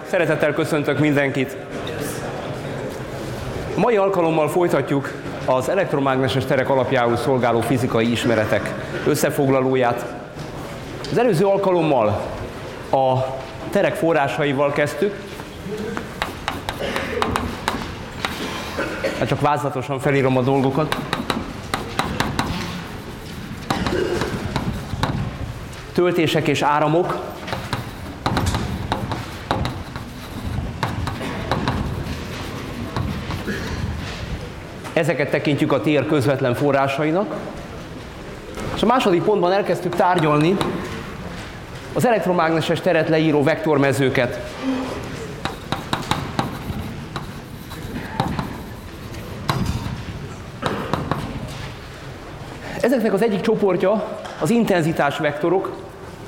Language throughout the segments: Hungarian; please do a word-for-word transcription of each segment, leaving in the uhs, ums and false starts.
Szeretettel köszöntök mindenkit! A mai alkalommal folytatjuk az elektromágneses terek alapjául szolgáló fizikai ismeretek összefoglalóját. Az előző alkalommal a terek forrásaival kezdtük. Hát csak vázlatosan felírom a dolgokat. Töltések és áramok. Ezeket tekintjük a tér közvetlen forrásainak. És a második pontban elkezdtük tárgyalni az elektromágneses teret leíró vektormezőket. Ezeknek az egyik csoportja az intenzitás vektorok.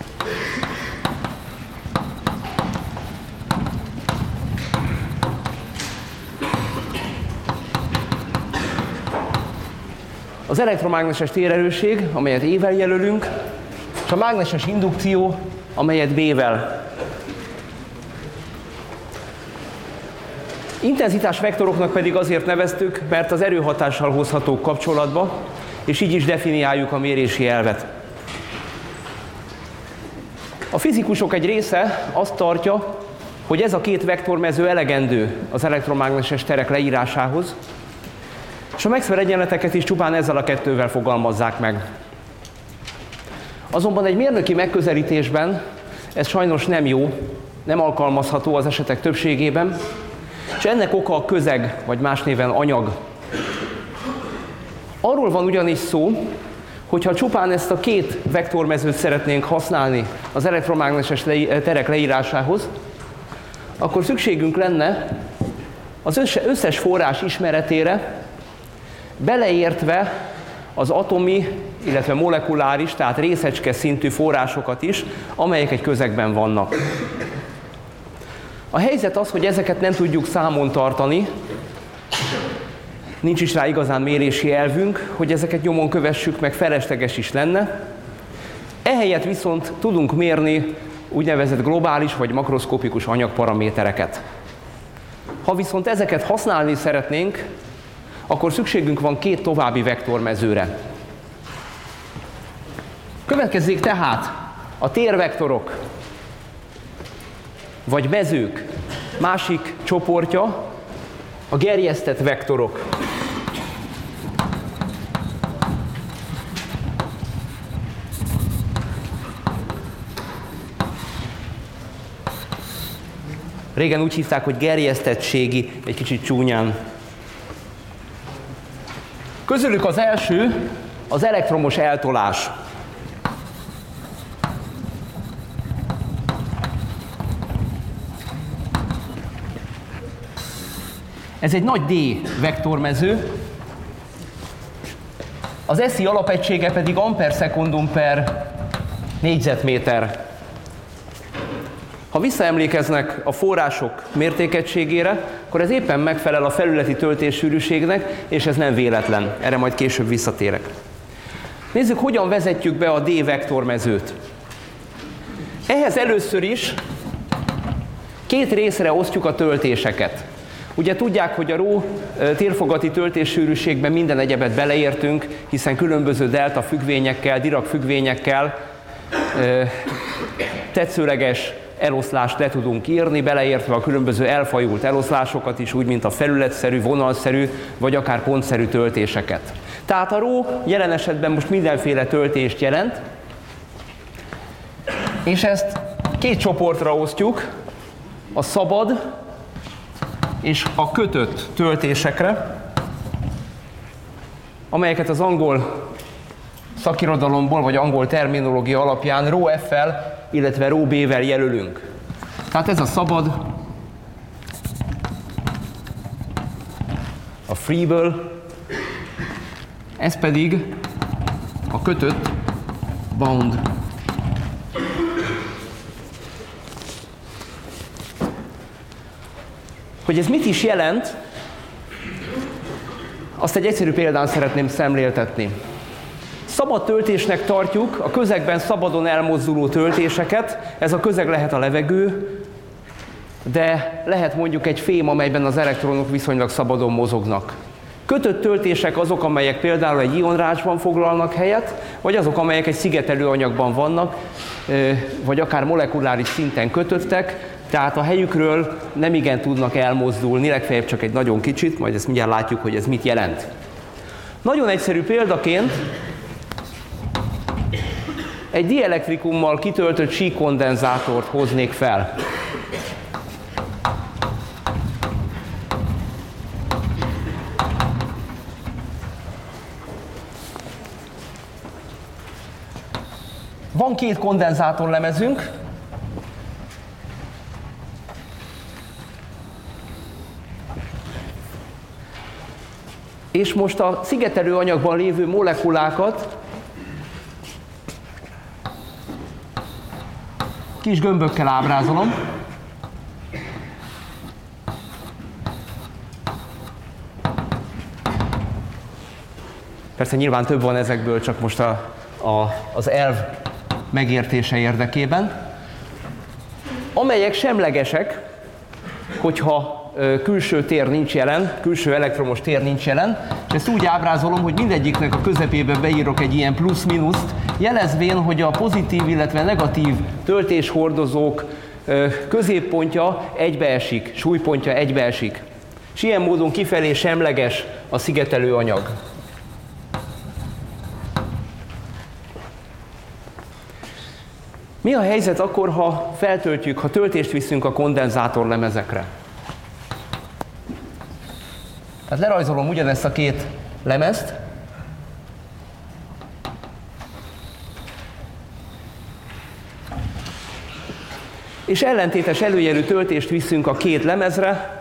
Az elektromágneses térerősség, amelyet E-vel jelölünk, és a mágneses indukció, amelyet B-vel. Intenzitás vektoroknak pedig azért neveztük, mert az erőhatással hozhatók kapcsolatba, és így is definiáljuk a mérési elvet. A fizikusok egy része azt tartja, hogy ez a két vektormező elegendő az elektromágneses terek leírásához, és a Maxwell egyenleteket is csupán ezzel a kettővel fogalmazzák meg. Azonban egy mérnöki megközelítésben ez sajnos nem jó, nem alkalmazható az esetek többségében, és ennek oka a közeg, vagy más néven anyag. Arról van ugyanis szó, hogyha csupán ezt a két vektormezőt szeretnénk használni az elektromágneses terek leírásához, akkor szükségünk lenne az összes forrás ismeretére, beleértve az atomi, illetve molekuláris, tehát részecske szintű forrásokat is, amelyek egy közegben vannak. A helyzet az, hogy ezeket nem tudjuk számon tartani, nincs is rá igazán mérési elvünk, hogy ezeket nyomon kövessük, meg felesleges is lenne. Ehelyett viszont tudunk mérni úgynevezett globális vagy makroszkopikus anyagparamétereket. Ha viszont ezeket használni szeretnénk, akkor szükségünk van két további vektormezőre. Következzék tehát a térvektorok, vagy mezők másik csoportja, a gerjesztett vektorok. Régen úgy hívták, hogy gerjesztettségi, egy kicsit csúnyán. Közülük az első az elektromos eltolás. Ez egy nagy D vektormező, az es i alapegysége pedig amper szekundum per négyzetméter. Ha visszaemlékeznek a források mértékegységére, akkor ez éppen megfelel a felületi töltéssűrűségnek, és ez nem véletlen. Erre majd később visszatérek. Nézzük, hogyan vezetjük be a D vektormezőt. Ehhez először is két részre osztjuk a töltéseket. Ugye tudják, hogy a rho térfogati töltéssűrűségben minden egyebet beleértünk, hiszen különböző delta függvényekkel, Dirac függvényekkel tetszőleges eloszlást le tudunk írni, beleértve a különböző elfajult eloszlásokat is, úgy, mint a felületszerű, vonalszerű, vagy akár pontszerű töltéseket. Tehát a rho jelen esetben most mindenféle töltést jelent, és ezt két csoportra osztjuk, a szabad és a kötött töltésekre, amelyeket az angol szakirodalomból, vagy angol terminológia alapján rho F-fel, illetve rho B-vel jelölünk. Tehát ez a szabad, a freeből, ez pedig a kötött, bound. Hogy ez mit is jelent, azt egy egyszerű példán szeretném szemléltetni. Szabad töltésnek tartjuk a közegben szabadon elmozduló töltéseket, ez a közeg lehet a levegő, de lehet mondjuk egy fém, amelyben az elektronok viszonylag szabadon mozognak. Kötött töltések azok, amelyek például egy ionrácsban foglalnak helyet, vagy azok, amelyek egy szigetelő anyagban vannak, vagy akár molekuláris szinten kötöttek, tehát a helyükről nem igen tudnak elmozdulni, legfeljebb csak egy nagyon kicsit, majd ezt mindjárt látjuk, hogy ez mit jelent. Nagyon egyszerű példaként egy dielektrikummal kitöltött síkkondenzátort hoznék fel. Van két kondenzátorlemezünk, és most a szigetelő anyagban lévő molekulákat kis gömbökkel ábrázolom. Persze nyilván több van ezekből, csak most a, a, az elv megértése érdekében, amelyek semlegesek, hogyha külső tér nincs jelen, külső elektromos tér nincs jelen, és ezt úgy ábrázolom, hogy mindegyiknek a közepébe beírok egy ilyen plusz-minuszt, jelezvén, hogy a pozitív, illetve negatív töltéshordozók középpontja egybeesik, súlypontja egybeesik. És ilyen módon kifelé semleges a szigetelő anyag. Mi a helyzet akkor, ha feltöltjük, ha töltést viszünk a kondenzátorlemezekre? Tehát lerajzolom ugyanezt a két lemezt, és ellentétes előjelű töltést viszünk a két lemezre,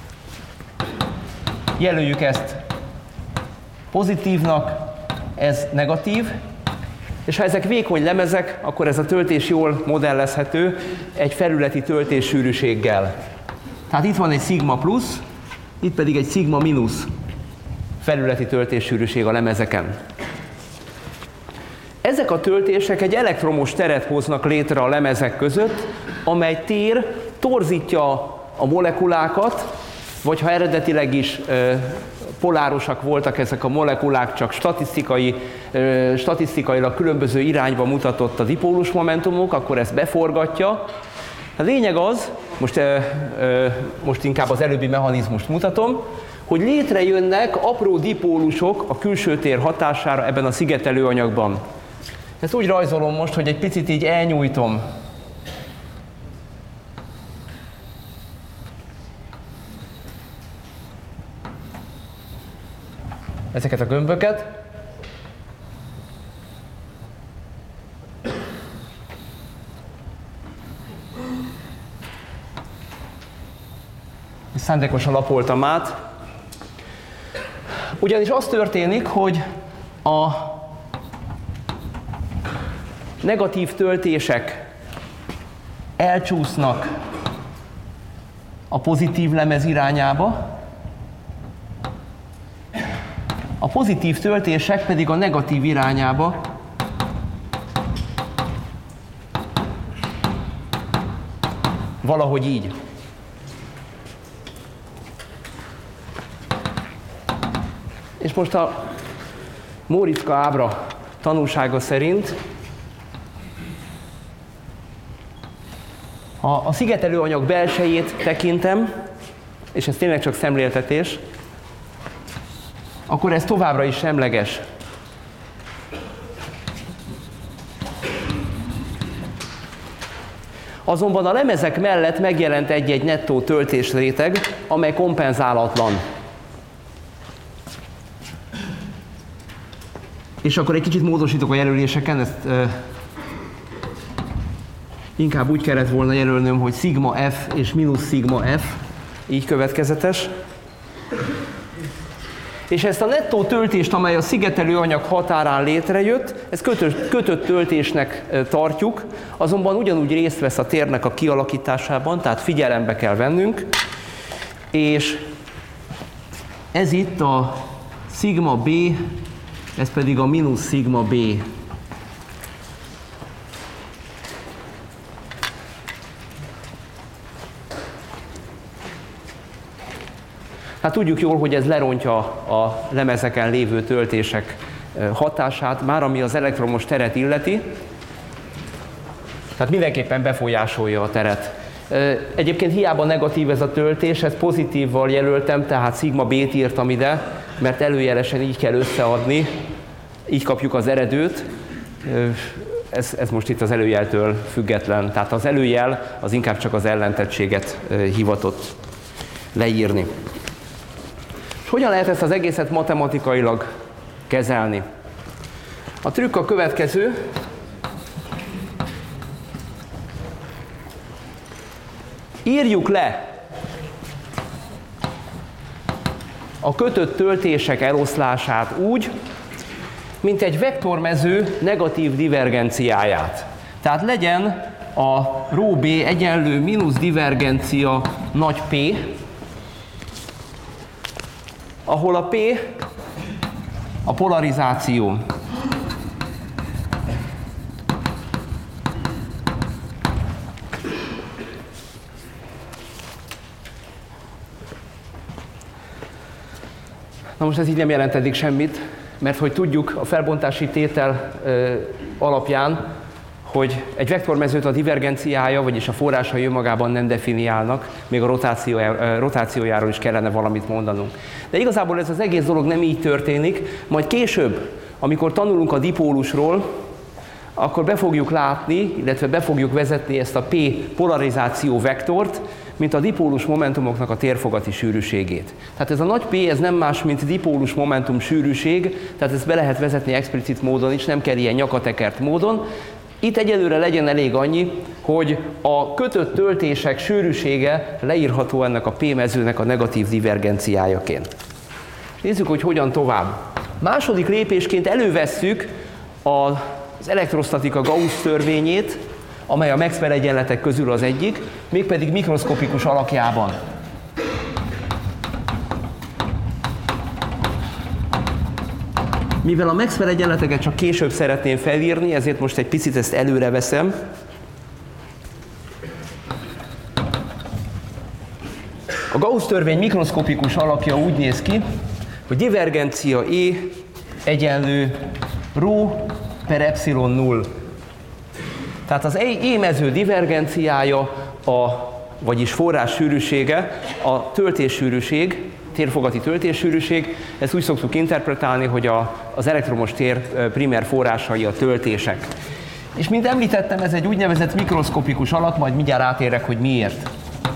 jelöljük ezt pozitívnak, ez negatív, és ha ezek vékony lemezek, akkor ez a töltés jól modellezhető egy felületi töltéssűrűséggel. Tehát itt van egy szigma plusz, itt pedig egy szigma mínusz felületi töltéssűrűség a lemezeken. Ezek a töltések egy elektromos teret hoznak létre a lemezek között, amely tér torzítja a molekulákat, vagy ha eredetileg is ö, polárosak voltak ezek a molekulák, csak statisztikai, ö, statisztikailag különböző irányba mutatott a dipólus momentumok, akkor ezt beforgatja. A lényeg az, most, ö, ö, most inkább az előbbi mechanizmust mutatom, hogy létrejönnek apró dipólusok a külső tér hatására ebben a szigetelő anyagban. Ezt úgy rajzolom most, hogy egy picit így elnyújtom. Ezeket a gömböket. És szándékosan lapoltam át. Ugyanis az történik, hogy a negatív töltések elcsúsznak a pozitív lemez irányába, a pozitív töltések pedig a negatív irányába valahogy így. És most a Móriczka ábra tanúsága szerint ha a szigetelő anyag belsejét tekintem, és ez tényleg csak szemléltetés, akkor ez továbbra is semleges. Azonban a lemezek mellett megjelent egy-egy nettó töltésréteg, amely kompenzálatlan. És akkor egy kicsit módosítok a jelöléseken, ezt uh, inkább úgy kellett volna jelölnöm, hogy szigma F és mínusz szigma F, így következetes. És ezt a nettó töltést, amely a szigetelő anyag határán létrejött, ezt kötött, kötött töltésnek tartjuk, azonban ugyanúgy részt vesz a térnek a kialakításában, tehát figyelembe kell vennünk, és ez itt a szigma B, ez pedig a mínusz szigma B. Hát tudjuk jól, hogy ez lerontja a lemezeken lévő töltések hatását, már ami az elektromos teret illeti, tehát mindenképpen befolyásolja a teret. Egyébként hiába negatív ez a töltés, ezt pozitívval jelöltem, tehát szigma B-t írtam ide, mert előjelesen így kell összeadni, így kapjuk az eredőt. Ez, ez most itt az előjeltől független, tehát az előjel az inkább csak az ellentettséget hivatott leírni. És hogyan lehet ezt az egészet matematikailag kezelni? A trükk a következő. Írjuk le a kötött töltések eloszlását úgy, mint egy vektormező negatív divergenciáját. Tehát legyen a rho B egyenlő mínusz divergencia nagy P, ahol a P a polarizáció. Na most ez így nem jelent eddig semmit, mert hogy tudjuk a felbontási tétel ö, alapján, hogy egy vektormezőt a divergenciája, vagyis a forrásai önmagában nem definiálnak, még a rotációjáról, rotációjáról is kellene valamit mondanunk. De igazából ez az egész dolog nem így történik, majd később, amikor tanulunk a dipólusról, akkor be fogjuk látni, illetve be fogjuk vezetni ezt a P polarizáció vektort, mint a dipólus momentumoknak a térfogati sűrűségét. Tehát ez a nagy P, ez nem más, mint dipólus momentum sűrűség, tehát ezt be lehet vezetni explicit módon is, nem kell ilyen nyakatekert módon. Itt egyelőre legyen elég annyi, hogy a kötött töltések sűrűsége leírható ennek a P mezőnek a negatív divergenciájaként. Nézzük, hogy hogyan tovább. Második lépésként elővesszük az elektrosztatika Gauss törvényét, amely a Maxwell egyenletek közül az egyik, mégpedig mikroszkopikus alakjában. Mivel a Maxwell egyenleteket csak később szeretném felírni, ezért most egy picit ezt előre veszem. A Gauss törvény mikroszkopikus alakja úgy néz ki, hogy divergencia E egyenlő rho per epsilon null. Tehát az E mező divergenciája, a, vagyis forrás sűrűsége, a töltéssűrűség, térfogati töltéssűrűség, ezt úgy szoktuk interpretálni, hogy a, az elektromos tér primer forrásai a töltések. És mint említettem, ez egy úgynevezett mikroszkopikus alak, majd mindjárt átérek, hogy miért.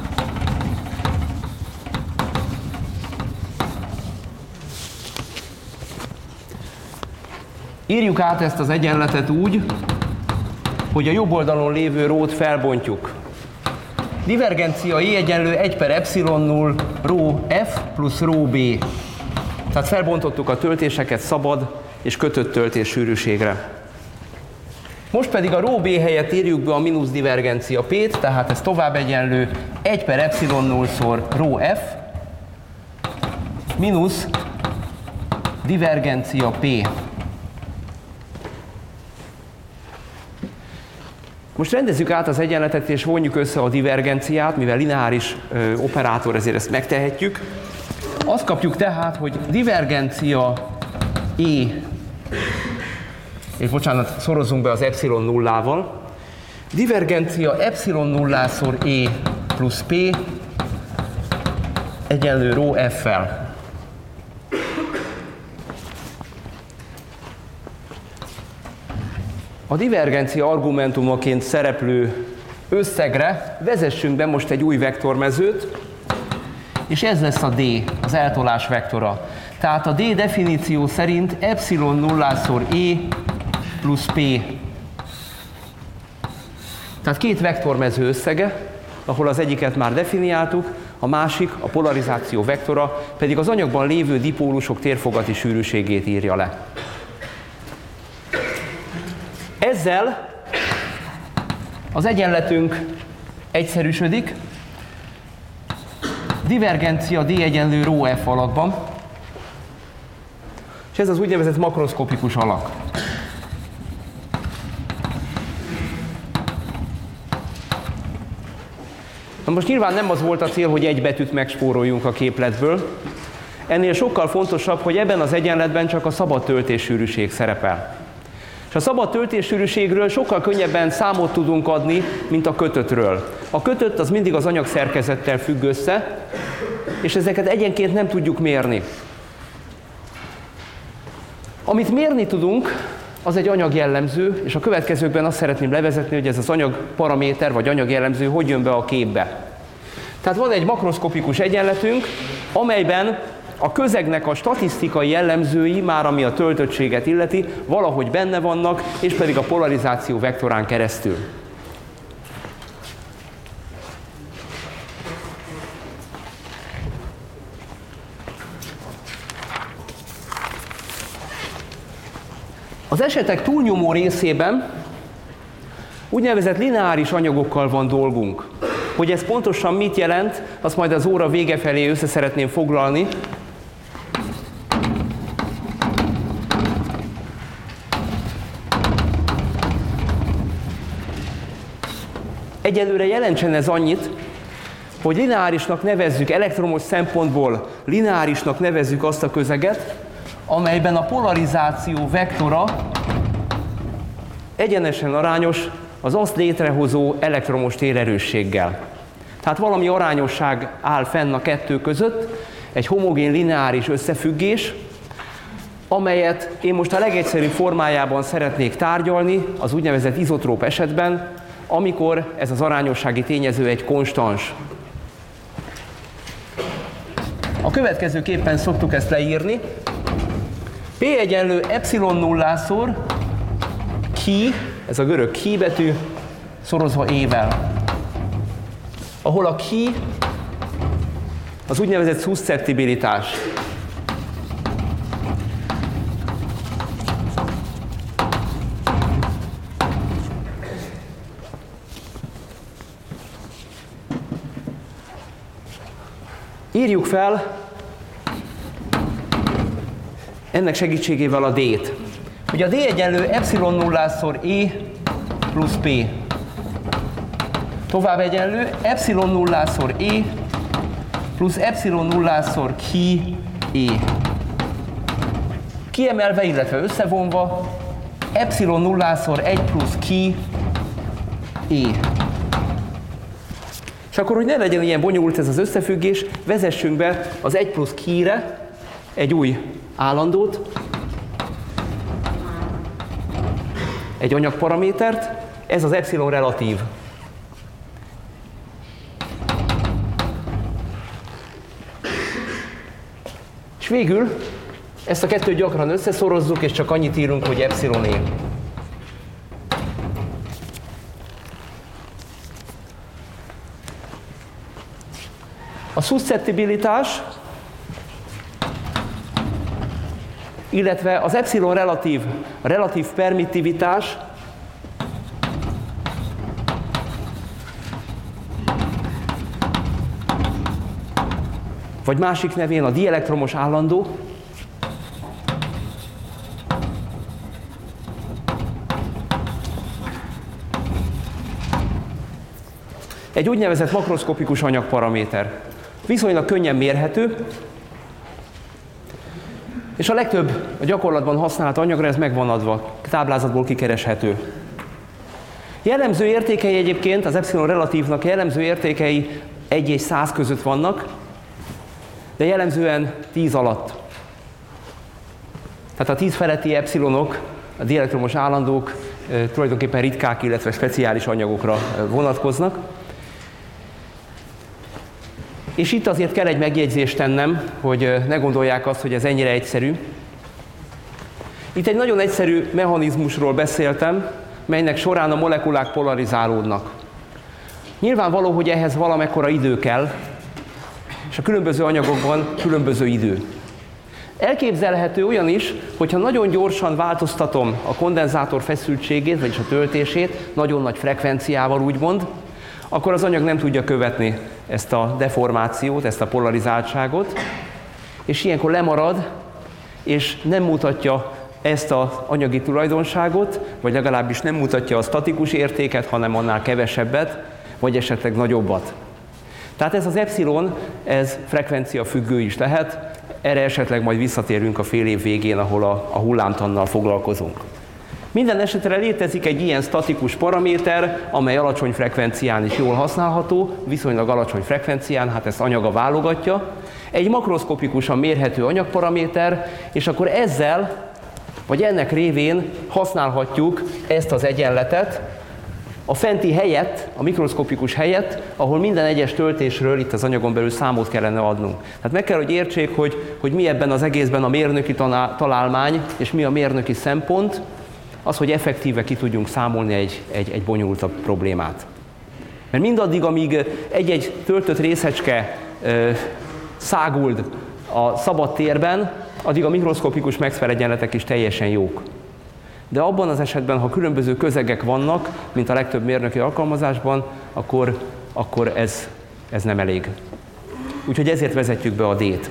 Írjuk át ezt az egyenletet úgy, hogy a jobb oldalon lévő rót felbontjuk. Divergencia I egyenlő egy per epsilon null rho F plusz rho B. Tehát felbontottuk a töltéseket szabad és kötött töltés sűrűségre. Most pedig a rho B helyett írjuk be a mínusz divergencia P-t, tehát ez tovább egyenlő egy per epsilon null szor rho F mínusz divergencia P. Most rendezzük át az egyenletet és vonjuk össze a divergenciát, mivel lineáris ö, operátor, ezért ezt megtehetjük. Azt kapjuk tehát, hogy divergencia E, és bocsánat, szorozzunk be az epsilon nullával, divergencia epsilon nullásor E plusz P egyenlő rho F-fel. A divergencia argumentumaként szereplő összegre vezessünk be most egy új vektormezőt, és ez lesz a D, az eltolás vektora. Tehát a D definíció szerint epsilon nullásor E plusz P. Tehát két vektormező összege, ahol az egyiket már definiáltuk, a másik, a polarizáció vektora, pedig az anyagban lévő dipólusok térfogati sűrűségét írja le. Ezzel az egyenletünk egyszerűsödik, divergencia D egyenlő rho F alakban, és ez az úgynevezett makroszkopikus alak. Na most nyilván nem az volt a cél, hogy egy betűt megspóroljunk a képletből, ennél sokkal fontosabb, hogy ebben az egyenletben csak a szabad töltéssűrűség szerepel. És a szabad töltéssűrűségről sokkal könnyebben számot tudunk adni, mint a kötöttről. A kötött az mindig az anyagszerkezettel függ össze, és ezeket egyenként nem tudjuk mérni. Amit mérni tudunk, az egy anyagjellemző, és a következőkben azt szeretném levezetni, hogy ez az anyagparaméter vagy anyagjellemző hogy jön be a képbe. Tehát van egy makroszkopikus egyenletünk, amelyben a közegnek a statisztikai jellemzői, már ami a töltöttséget illeti, valahogy benne vannak, és pedig a polarizáció vektorán keresztül. Az esetek túlnyomó részében úgynevezett lineáris anyagokkal van dolgunk. Hogy ez pontosan mit jelent, azt majd az óra vége felé össze szeretném foglalni. Egyelőre jelentsen ez annyit, hogy lineárisnak nevezzük, elektromos szempontból lineárisnak nevezzük azt a közeget, amelyben a polarizáció vektora egyenesen arányos az azt létrehozó elektromos térerősséggel. Tehát valami arányosság áll fenn a kettő között, egy homogén lineáris összefüggés, amelyet én most a legegyszerűbb formájában szeretnék tárgyalni az úgynevezett izotróp esetben, amikor ez az arányossági tényező egy konstans. A következőképpen szoktuk ezt leírni. P egyenlő epsilon nullásor chi, ez a görög chi betű, szorozva E-vel. Ahol a chi az úgynevezett szuszceptibilitás. Írjuk fel ennek segítségével a D-t. Ugye a D egyenlő epsilon nullásor E plusz P. Tovább egyenlő epsilon nullásor E plusz epsilon nullásor chi E. Kiemelve, illetve összevonva epsilon nullásor egy plusz chi E. És akkor, hogy ne legyen ilyen bonyolult ez az összefüggés, vezessünk be az egy plusz chi-re egy új állandót, egy anyagparamétert, ez az epsilon relatív. És végül ezt a kettőt gyakran összeszorozzuk, és csak annyit írunk, hogy epsilon E. A szuszceptibilitás, illetve az epsilon relatív, relatív permittivitás vagy másik nevén a dielektromos állandó, egy úgynevezett makroszkopikus anyagparaméter. Viszonylag könnyen mérhető, és a legtöbb a gyakorlatban használt anyagra ez meg van adva, táblázatból kikereshető. Jellemző értékei egyébként, az epsilon relatívnak jellemző értékei egy és száz között vannak, de jellemzően tíz alatt. Tehát a tíz feletti epsilonok, a dielektromos állandók e, tulajdonképpen ritkák, illetve speciális anyagokra vonatkoznak. És itt azért kell egy megjegyzést tennem, hogy ne gondolják azt, hogy ez ennyire egyszerű. Itt egy nagyon egyszerű mechanizmusról beszéltem, melynek során a molekulák polarizálódnak. Nyilvánvaló, hogy ehhez valamekkora idő kell, és a különböző anyagokban különböző idő. Elképzelhető olyan is, hogyha nagyon gyorsan változtatom a kondenzátor feszültségét, vagyis a töltését, nagyon nagy frekvenciával úgymond, akkor az anyag nem tudja követni ezt a deformációt, ezt a polarizáltságot, és ilyenkor lemarad, és nem mutatja ezt az anyagi tulajdonságot, vagy legalábbis nem mutatja a statikus értéket, hanem annál kevesebbet, vagy esetleg nagyobbat. Tehát ez az epsilon, ez frekvencia függő is lehet, erre esetleg majd visszatérünk a fél év végén, ahol a, a hullámtannal foglalkozunk. Minden esetre létezik egy ilyen statikus paraméter, amely alacsony frekvencián is jól használható, viszonylag alacsony frekvencián, hát ezt anyaga válogatja. Egy makroszkopikusan mérhető anyagparaméter, és akkor ezzel, vagy ennek révén használhatjuk ezt az egyenletet, a fenti helyett, a mikroszkopikus helyett, ahol minden egyes töltésről itt az anyagon belül számot kellene adnunk. Tehát meg kell, hogy értsék, hogy, hogy mi ebben az egészben a mérnöki találmány, és mi a mérnöki szempont, az, hogy effektíve ki tudjunk számolni egy, egy, egy bonyolultabb problémát. Mert mindaddig, amíg egy-egy töltött részecske ö, száguld a szabad térben, addig a mikroszkopikus Maxwell egyenletek is teljesen jók. De abban az esetben, ha különböző közegek vannak, mint a legtöbb mérnöki alkalmazásban, akkor, akkor ez, ez nem elég. Úgyhogy ezért vezetjük be a D-t.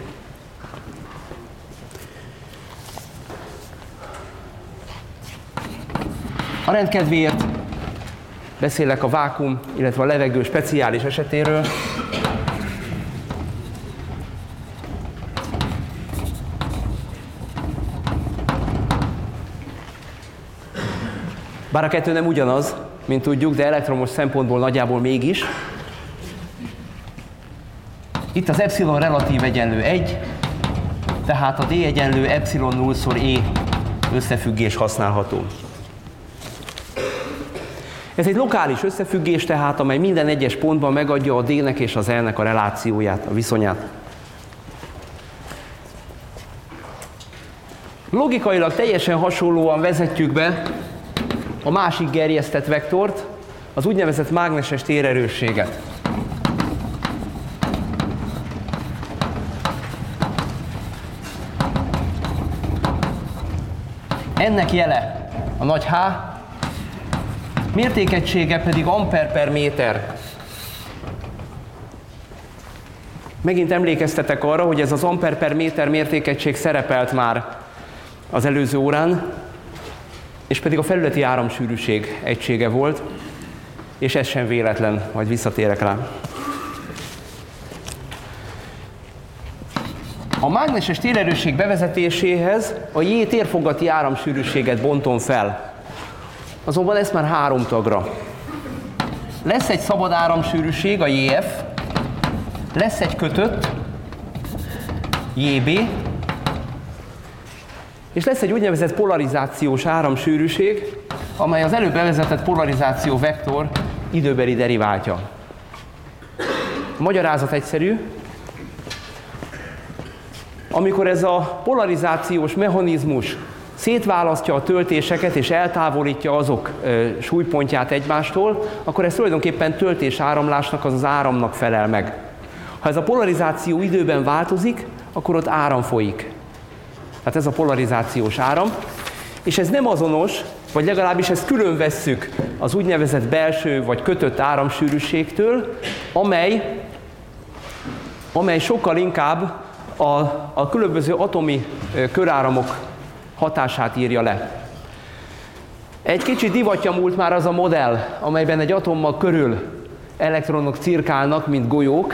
A rendkedvéért beszélek a vákuum, illetve a levegő speciális esetéről. Bár a kettő nem ugyanaz, mint tudjuk, de elektromos szempontból nagyjából mégis. Itt az epsilon relatív egyenlő egy, tehát a D egyenlő epsilon nullszor E összefüggés használható. Ez egy lokális összefüggés tehát, amely minden egyes pontban megadja a D-nek és az E-nek a relációját, a viszonyát. Logikailag teljesen hasonlóan vezetjük be a másik gerjesztett vektort, az úgynevezett mágneses térerősséget. Ennek jele a nagy H, mértékegysége pedig amper per méter. Megint emlékeztetek arra, hogy ez az amper per méter mértékegység szerepelt már az előző órán, és pedig a felületi áramsűrűség egysége volt, és ez sem véletlen, majd visszatérek rá. A mágneses térerősség bevezetéséhez a J térfogati áramsűrűséget bontom fel. Azonban ezt már három tagra. Lesz egy szabad áramsűrűség, a J F, lesz egy kötött, J B, és lesz egy úgynevezett polarizációs áramsűrűség, amely az előbb bevezetett polarizáció vektor időbeli deriváltja. A magyarázat egyszerű. Amikor ez a polarizációs mechanizmus szétválasztja a töltéseket és eltávolítja azok ö, súlypontját egymástól, akkor ez tulajdonképpen töltésáramlásnak, az az áramnak felel meg. Ha ez a polarizáció időben változik, akkor ott áram folyik. Tehát ez a polarizációs áram, és ez nem azonos, vagy legalábbis ezt külön vesszük az úgynevezett belső vagy kötött áramsűrűségtől, amely, amely sokkal inkább a, a különböző atomi köráramok hatását írja le. Egy kicsit divatja múlt már az a modell, amelyben egy atommal körül elektronok cirkálnak, mint golyók,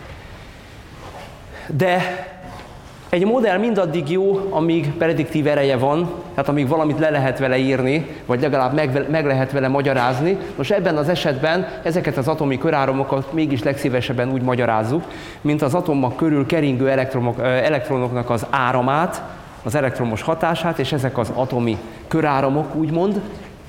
de egy modell mindaddig jó, amíg prediktív ereje van, tehát amíg valamit le lehet vele írni, vagy legalább meg, meg lehet vele magyarázni. Most ebben az esetben ezeket az atomi köráramokat mégis legszívesebben úgy magyarázzuk, mint az atomok körül keringő elektronoknak az áramát, az elektromos hatását, és ezek az atomi köráramok, úgymond.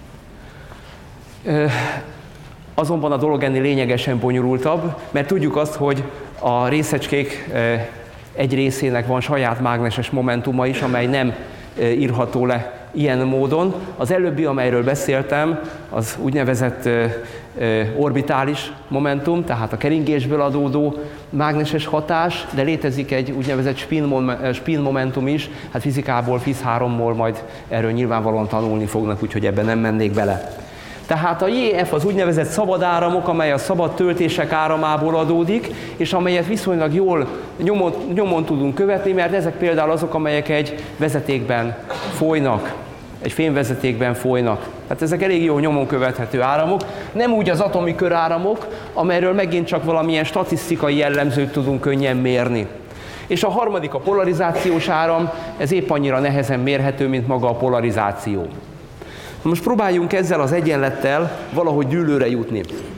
Azonban a dolog ennél lényegesen bonyolultabb, mert tudjuk azt, hogy a részecskék egy részének van saját mágneses momentuma is, amely nem írható le ilyen módon. Az előbbi, amelyről beszéltem, az úgynevezett orbitális momentum, tehát a keringésből adódó mágneses hatás, de létezik egy úgynevezett spin momentum is, hát fizikából, fiz háromból majd erről nyilvánvalóan tanulni fognak, úgyhogy ebben nem mennék bele. Tehát a J F az úgynevezett szabad áramok, amely a szabad töltések áramából adódik, és amelyet viszonylag jól nyomon, nyomon tudunk követni, mert ezek például azok, amelyek egy vezetékben folynak, egy fémvezetékben folynak. Tehát ezek elég jól nyomon követhető áramok, nem úgy az atomi köráramok, amelyről megint csak valamilyen statisztikai jellemzőt tudunk könnyen mérni. És a harmadik a polarizációs áram, ez épp annyira nehezen mérhető, mint maga a polarizáció. Most próbáljunk ezzel az egyenlettel valahogy dűlőre jutni.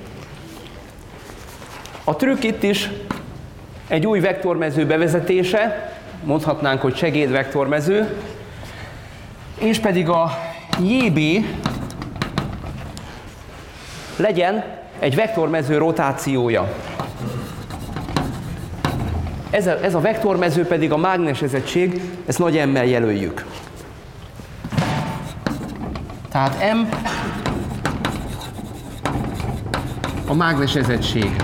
A trükk itt is egy új vektormező bevezetése, mondhatnánk, hogy segédvektormező, és pedig a jé bé legyen egy vektormező rotációja. Ez a, ez a vektormező pedig a mágnesezettség, ezt nagy M-mel jelöljük. Tehát M a mágnesezettség.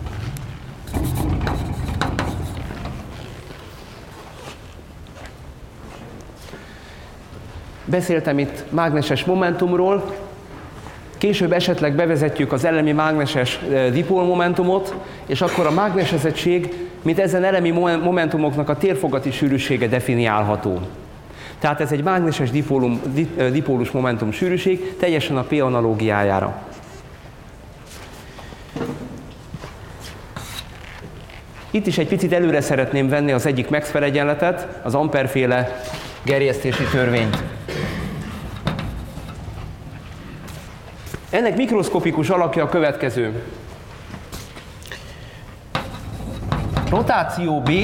Beszéltem itt mágneses momentumról, később esetleg bevezetjük az elemi mágneses dipolmomentumot, és akkor a mágnesezettség, mint ezen elemi momentumoknak a térfogati sűrűsége definiálható. Tehát ez egy mágneses dipólum, dipólus momentum sűrűség, teljesen a P analógiájára. Itt is egy picit előre szeretném venni az egyik Maxwell egyenletet, az Ampère-féle gerjesztési törvényt. Ennek mikroszkopikus alakja a következő. Rotáció B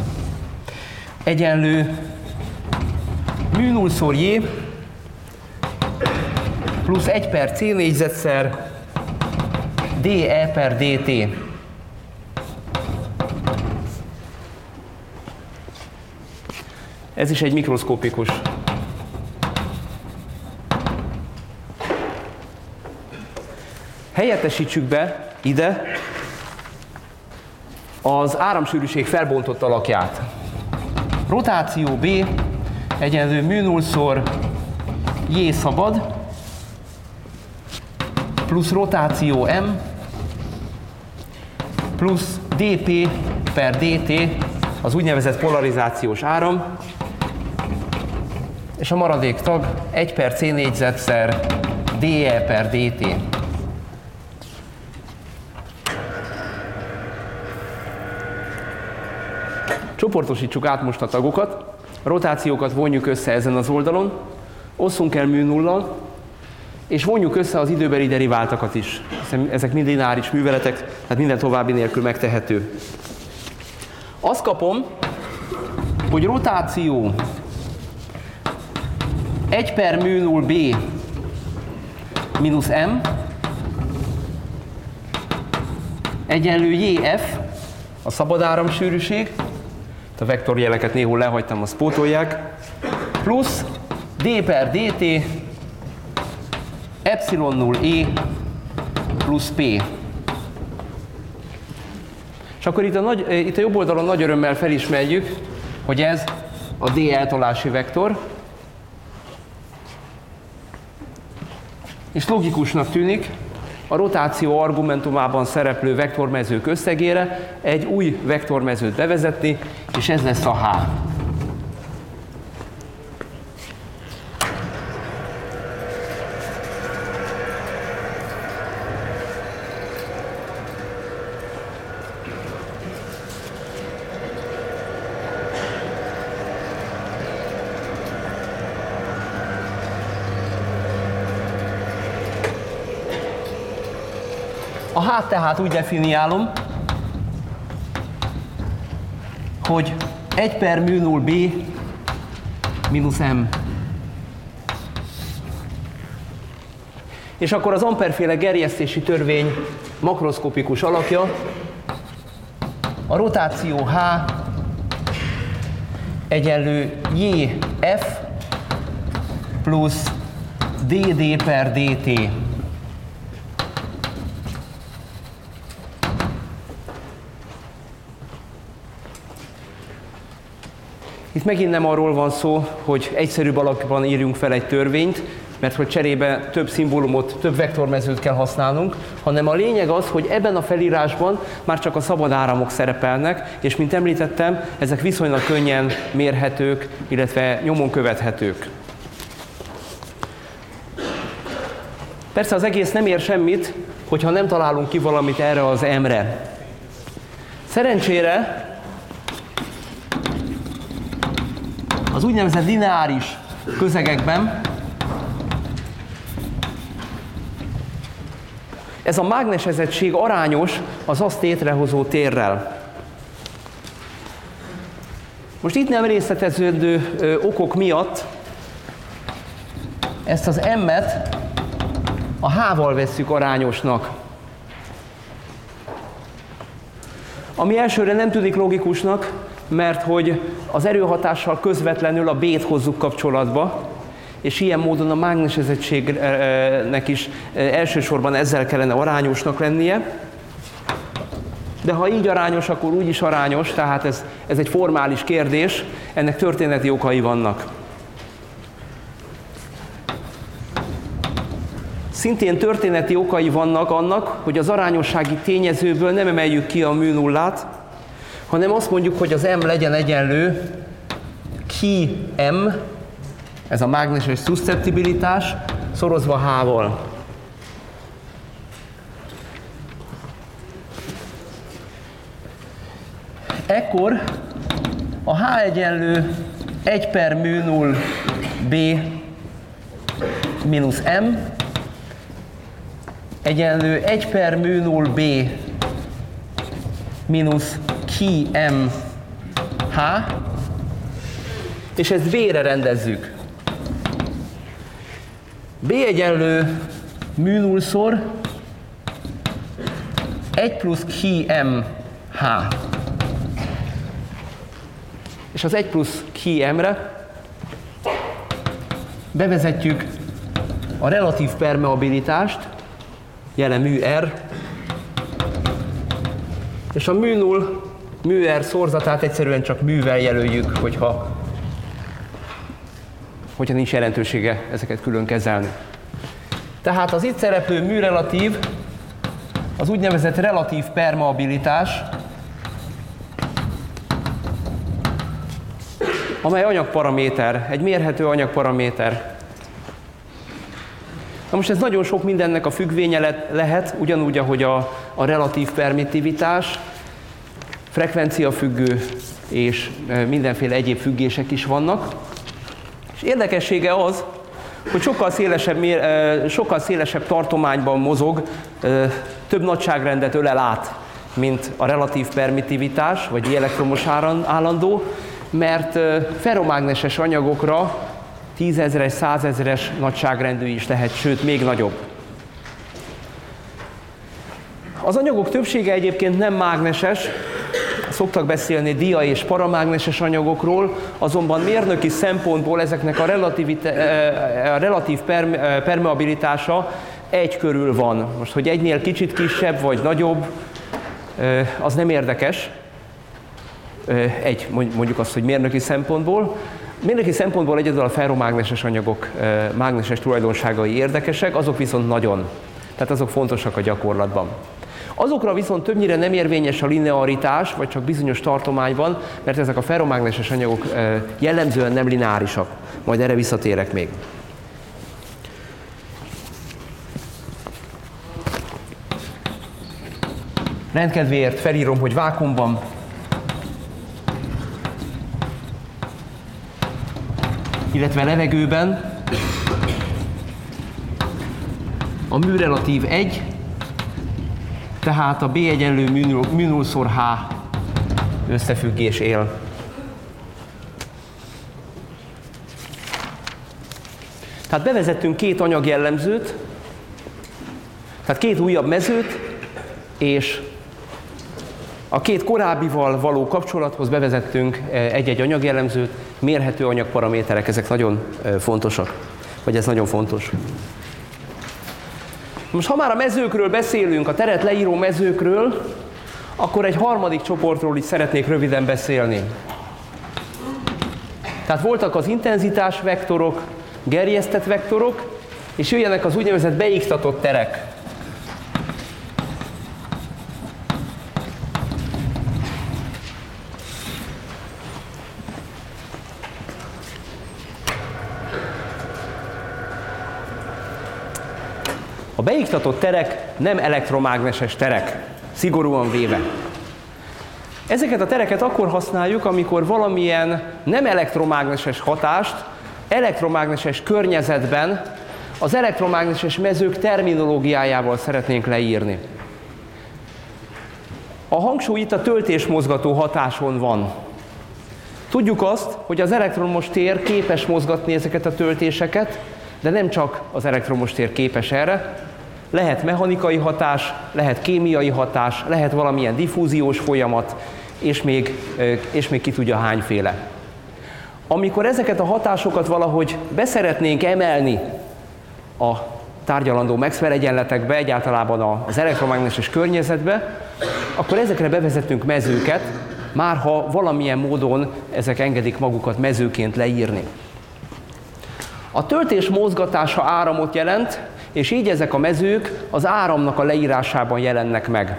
egyenlő μ nullszor J plusz egy per C négyzetszer dE per dt. Ez is egy mikroszkopikus. Helyettesítsük be ide az áramsűrűség felbontott alakját. Rotáció B egyenlő μ nullszor J szabad plusz rotáció M plusz dP per dt, az úgynevezett polarizációs áram, és a maradék tag egy per C négyzetszer dE per dt. Csoportosítsuk át most a tagokat, a rotációkat vonjuk össze ezen az oldalon, osszunk el μ nullal, és vonjuk össze az időbeli deriváltakat is. Ezek mind lineáris műveletek, tehát minden további nélkül megtehető. Azt kapom, hogy rotáció egy per μ null B mínusz M egyenlő J F, a szabad áramsűrűség, a vektorjeleket néhol lehagytam, azt pótolják, plusz d per dt epsilon null E plusz P. És akkor itt a, nagy, itt a jobb oldalon nagy örömmel felismerjük, hogy ez a D eltolási vektor, és logikusnak tűnik a rotáció argumentumában szereplő vektormezők összegére egy új vektormezőt bevezetni, és ez lesz a H. A H-t tehát úgy definiálom, hogy egy per μ null B mínusz M. És akkor az Ampère-féle gerjesztési törvény makroszkopikus alakja, a rotáció H egyenlő J F plusz dD per dt. Itt megint nem arról van szó, hogy egyszerűbb alakban írjunk fel egy törvényt, mert hogy cserébe több szimbólumot, több vektormezőt kell használnunk, hanem a lényeg az, hogy ebben a felírásban már csak a szabad áramok szerepelnek, és mint említettem, ezek viszonylag könnyen mérhetők, illetve nyomon követhetők. Persze az egész nem ér semmit, hogyha nem találunk ki valamit erre az M-re. Szerencsére az úgynevezett lineáris közegekben ez a mágnesezettség arányos az azt létrehozó térrel. Most itt nem részleteződő ö, okok miatt ezt az M-et a H-val vesszük arányosnak. Ami elsőre nem tűnik logikusnak, mert hogy az erőhatással közvetlenül a B-t hozzuk kapcsolatba, és ilyen módon a mágnesezettségnek is elsősorban ezzel kellene arányosnak lennie. De ha így arányos, akkor úgy is arányos, tehát ez, ez egy formális kérdés, ennek történeti okai vannak. Szintén történeti okai vannak annak, hogy az arányossági tényezőből nem emeljük ki a mű nullát, hanem azt mondjuk, hogy az M legyen egyenlő chi M, ez a mágneses szuszceptibilitás, szorozva H-val. Ekkor a H egyenlő egy per mű null B mínusz M egyenlő egy per mű null B mínusz chi M H, és ezt B-re rendezzük. B egyenlő mű nullszor egy plusz chi M H. És az egy plusz chi M-re bevezetjük a relatív permeabilitást, jele mű R, és a mű null, mű R szorzatát egyszerűen csak művel jelöljük, hogyha, hogyha nincs jelentősége ezeket külön kezelni. Tehát az itt szereplő mű relatív, az úgynevezett relatív permeabilitás, amely anyagparaméter, egy mérhető anyagparaméter. Na most ez nagyon sok mindennek a függvénye le- lehet, ugyanúgy, ahogy a, a relatív permittivitás, frekvenciafüggő és mindenféle egyéb függések is vannak. És érdekessége az, hogy sokkal szélesebb, mér, sokkal szélesebb tartományban mozog, több nagyságrendet ölel át, mint a relatív permittivitás, vagy elektromos állandó, mert ferromágneses anyagokra tízezeres, százezeres nagyságrendű is lehet, sőt, még nagyobb. Az anyagok többsége egyébként nem mágneses, szoktak beszélni dia- és paramágneses anyagokról, azonban mérnöki szempontból ezeknek a, a relatív perme, permeabilitása egy körül van. Most, hogy egynél kicsit kisebb vagy nagyobb, az nem érdekes. Egy, mondjuk azt, hogy mérnöki szempontból. Mérnöki szempontból egyedül a ferromágneses anyagok mágneses tulajdonságai érdekesek, azok viszont nagyon. Tehát azok fontosak a gyakorlatban. Azokra viszont többnyire nem érvényes a linearitás, vagy csak bizonyos tartományban, mert ezek a ferromágneses anyagok jellemzően nem lineárisak. Majd erre visszatérek még. Rendkedvéért felírom, hogy vákuumban illetve levegőben a mű relatív egy, tehát a B egyenlő mű nullszor H összefüggés él. Tehát bevezettünk két anyagjellemzőt, tehát két újabb mezőt, és a két korábbival való kapcsolathoz bevezettünk egy-egy anyagjellemzőt, mérhető anyagparaméterek, ezek nagyon fontosak, vagy ez nagyon fontos. Most ha már a mezőkről beszélünk, a teret leíró mezőkről, akkor egy harmadik csoportról is szeretnék röviden beszélni. Tehát voltak az intenzitás vektorok, gerjesztett vektorok, és jöjjenek az úgynevezett beiktatott terek. A beiktatott terek nem elektromágneses terek, szigorúan véve. Ezeket a tereket akkor használjuk, amikor valamilyen nem elektromágneses hatást elektromágneses környezetben az elektromágneses mezők terminológiájával szeretnénk leírni. A hangsúly itt a töltésmozgató hatáson van. Tudjuk azt, hogy az elektromos tér képes mozgatni ezeket a töltéseket, de nem csak az elektromos tér képes erre. Lehet mechanikai hatás, lehet kémiai hatás, lehet valamilyen diffúziós folyamat, és még, és még ki tudja hányféle. Amikor ezeket a hatásokat valahogy beszeretnénk emelni a tárgyalandó Maxwell-egyenletekbe, egyáltalában az elektromágneses környezetbe, akkor ezekre bevezetünk mezőket, már ha valamilyen módon ezek engedik magukat mezőként leírni. A töltés mozgatása áramot jelent, és így ezek a mezők az áramnak a leírásában jelennek meg.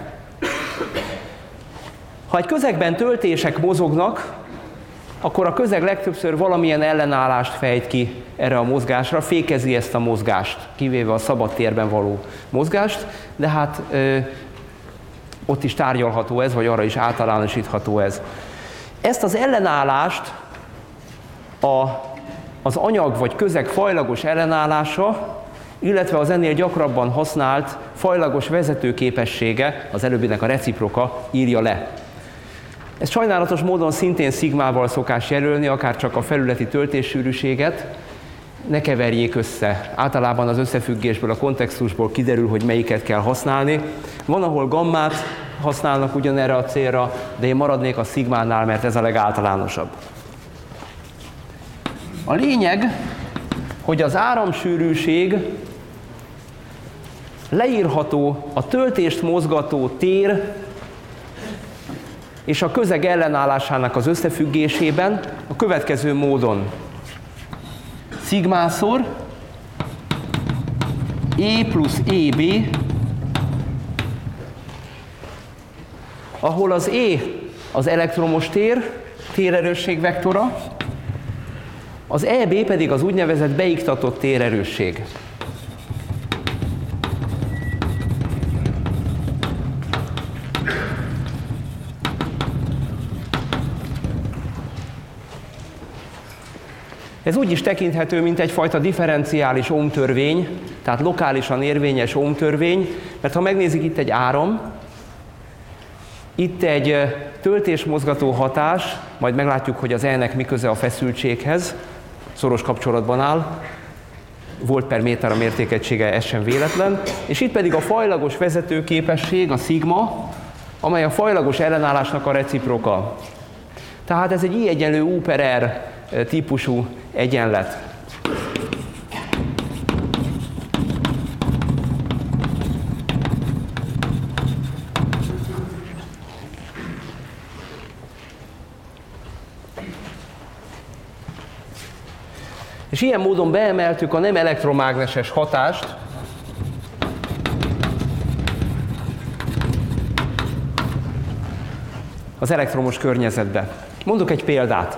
Ha egy közegben töltések mozognak, akkor a közeg legtöbbször valamilyen ellenállást fejt ki erre a mozgásra, fékezi ezt a mozgást, kivéve a szabad térben való mozgást, de hát ö, ott is tárgyalható ez, vagy arra is általánosítható ez. Ezt az ellenállást a, az anyag vagy közeg fajlagos ellenállása, illetve az ennél gyakrabban használt fajlagos vezetőképessége, az előbbinek a reciproka írja le. Ez sajnálatos módon szintén szigmával szokás jelölni, akár csak a felületi töltéssűrűséget, ne keverjék össze. Általában az összefüggésből, a kontextusból kiderül, hogy melyiket kell használni. Van, ahol gammát használnak ugyanerre a célra, de én maradnék a szigmánál, mert ez a legáltalánosabb. A lényeg, hogy az áramsűrűség leírható a töltést mozgató tér és a közeg ellenállásának az összefüggésében a következő módon. Szigmászor E plusz é bé, ahol az E az elektromos tér, térerősség vektora, az é bé pedig az úgynevezett beiktatott térerősség. Ez úgy is tekinthető, mint egyfajta differenciális ohmtörvény, tehát lokálisan érvényes ohmtörvény, mert ha megnézik, itt egy áram, itt egy töltésmozgató hatás, majd meglátjuk, hogy az E-nek mi köze a feszültséghez, szoros kapcsolatban áll, volt per méter a mértékegysége, ez sem véletlen, és itt pedig a fajlagos vezetőképesség, a szigma, amely a fajlagos ellenállásnak a reciproka. Tehát ez egy I egyenlő U per R típusú egyenlet. És ilyen módon beemeltük a nem elektromágneses hatást az elektromos környezetbe. Mondok egy példát.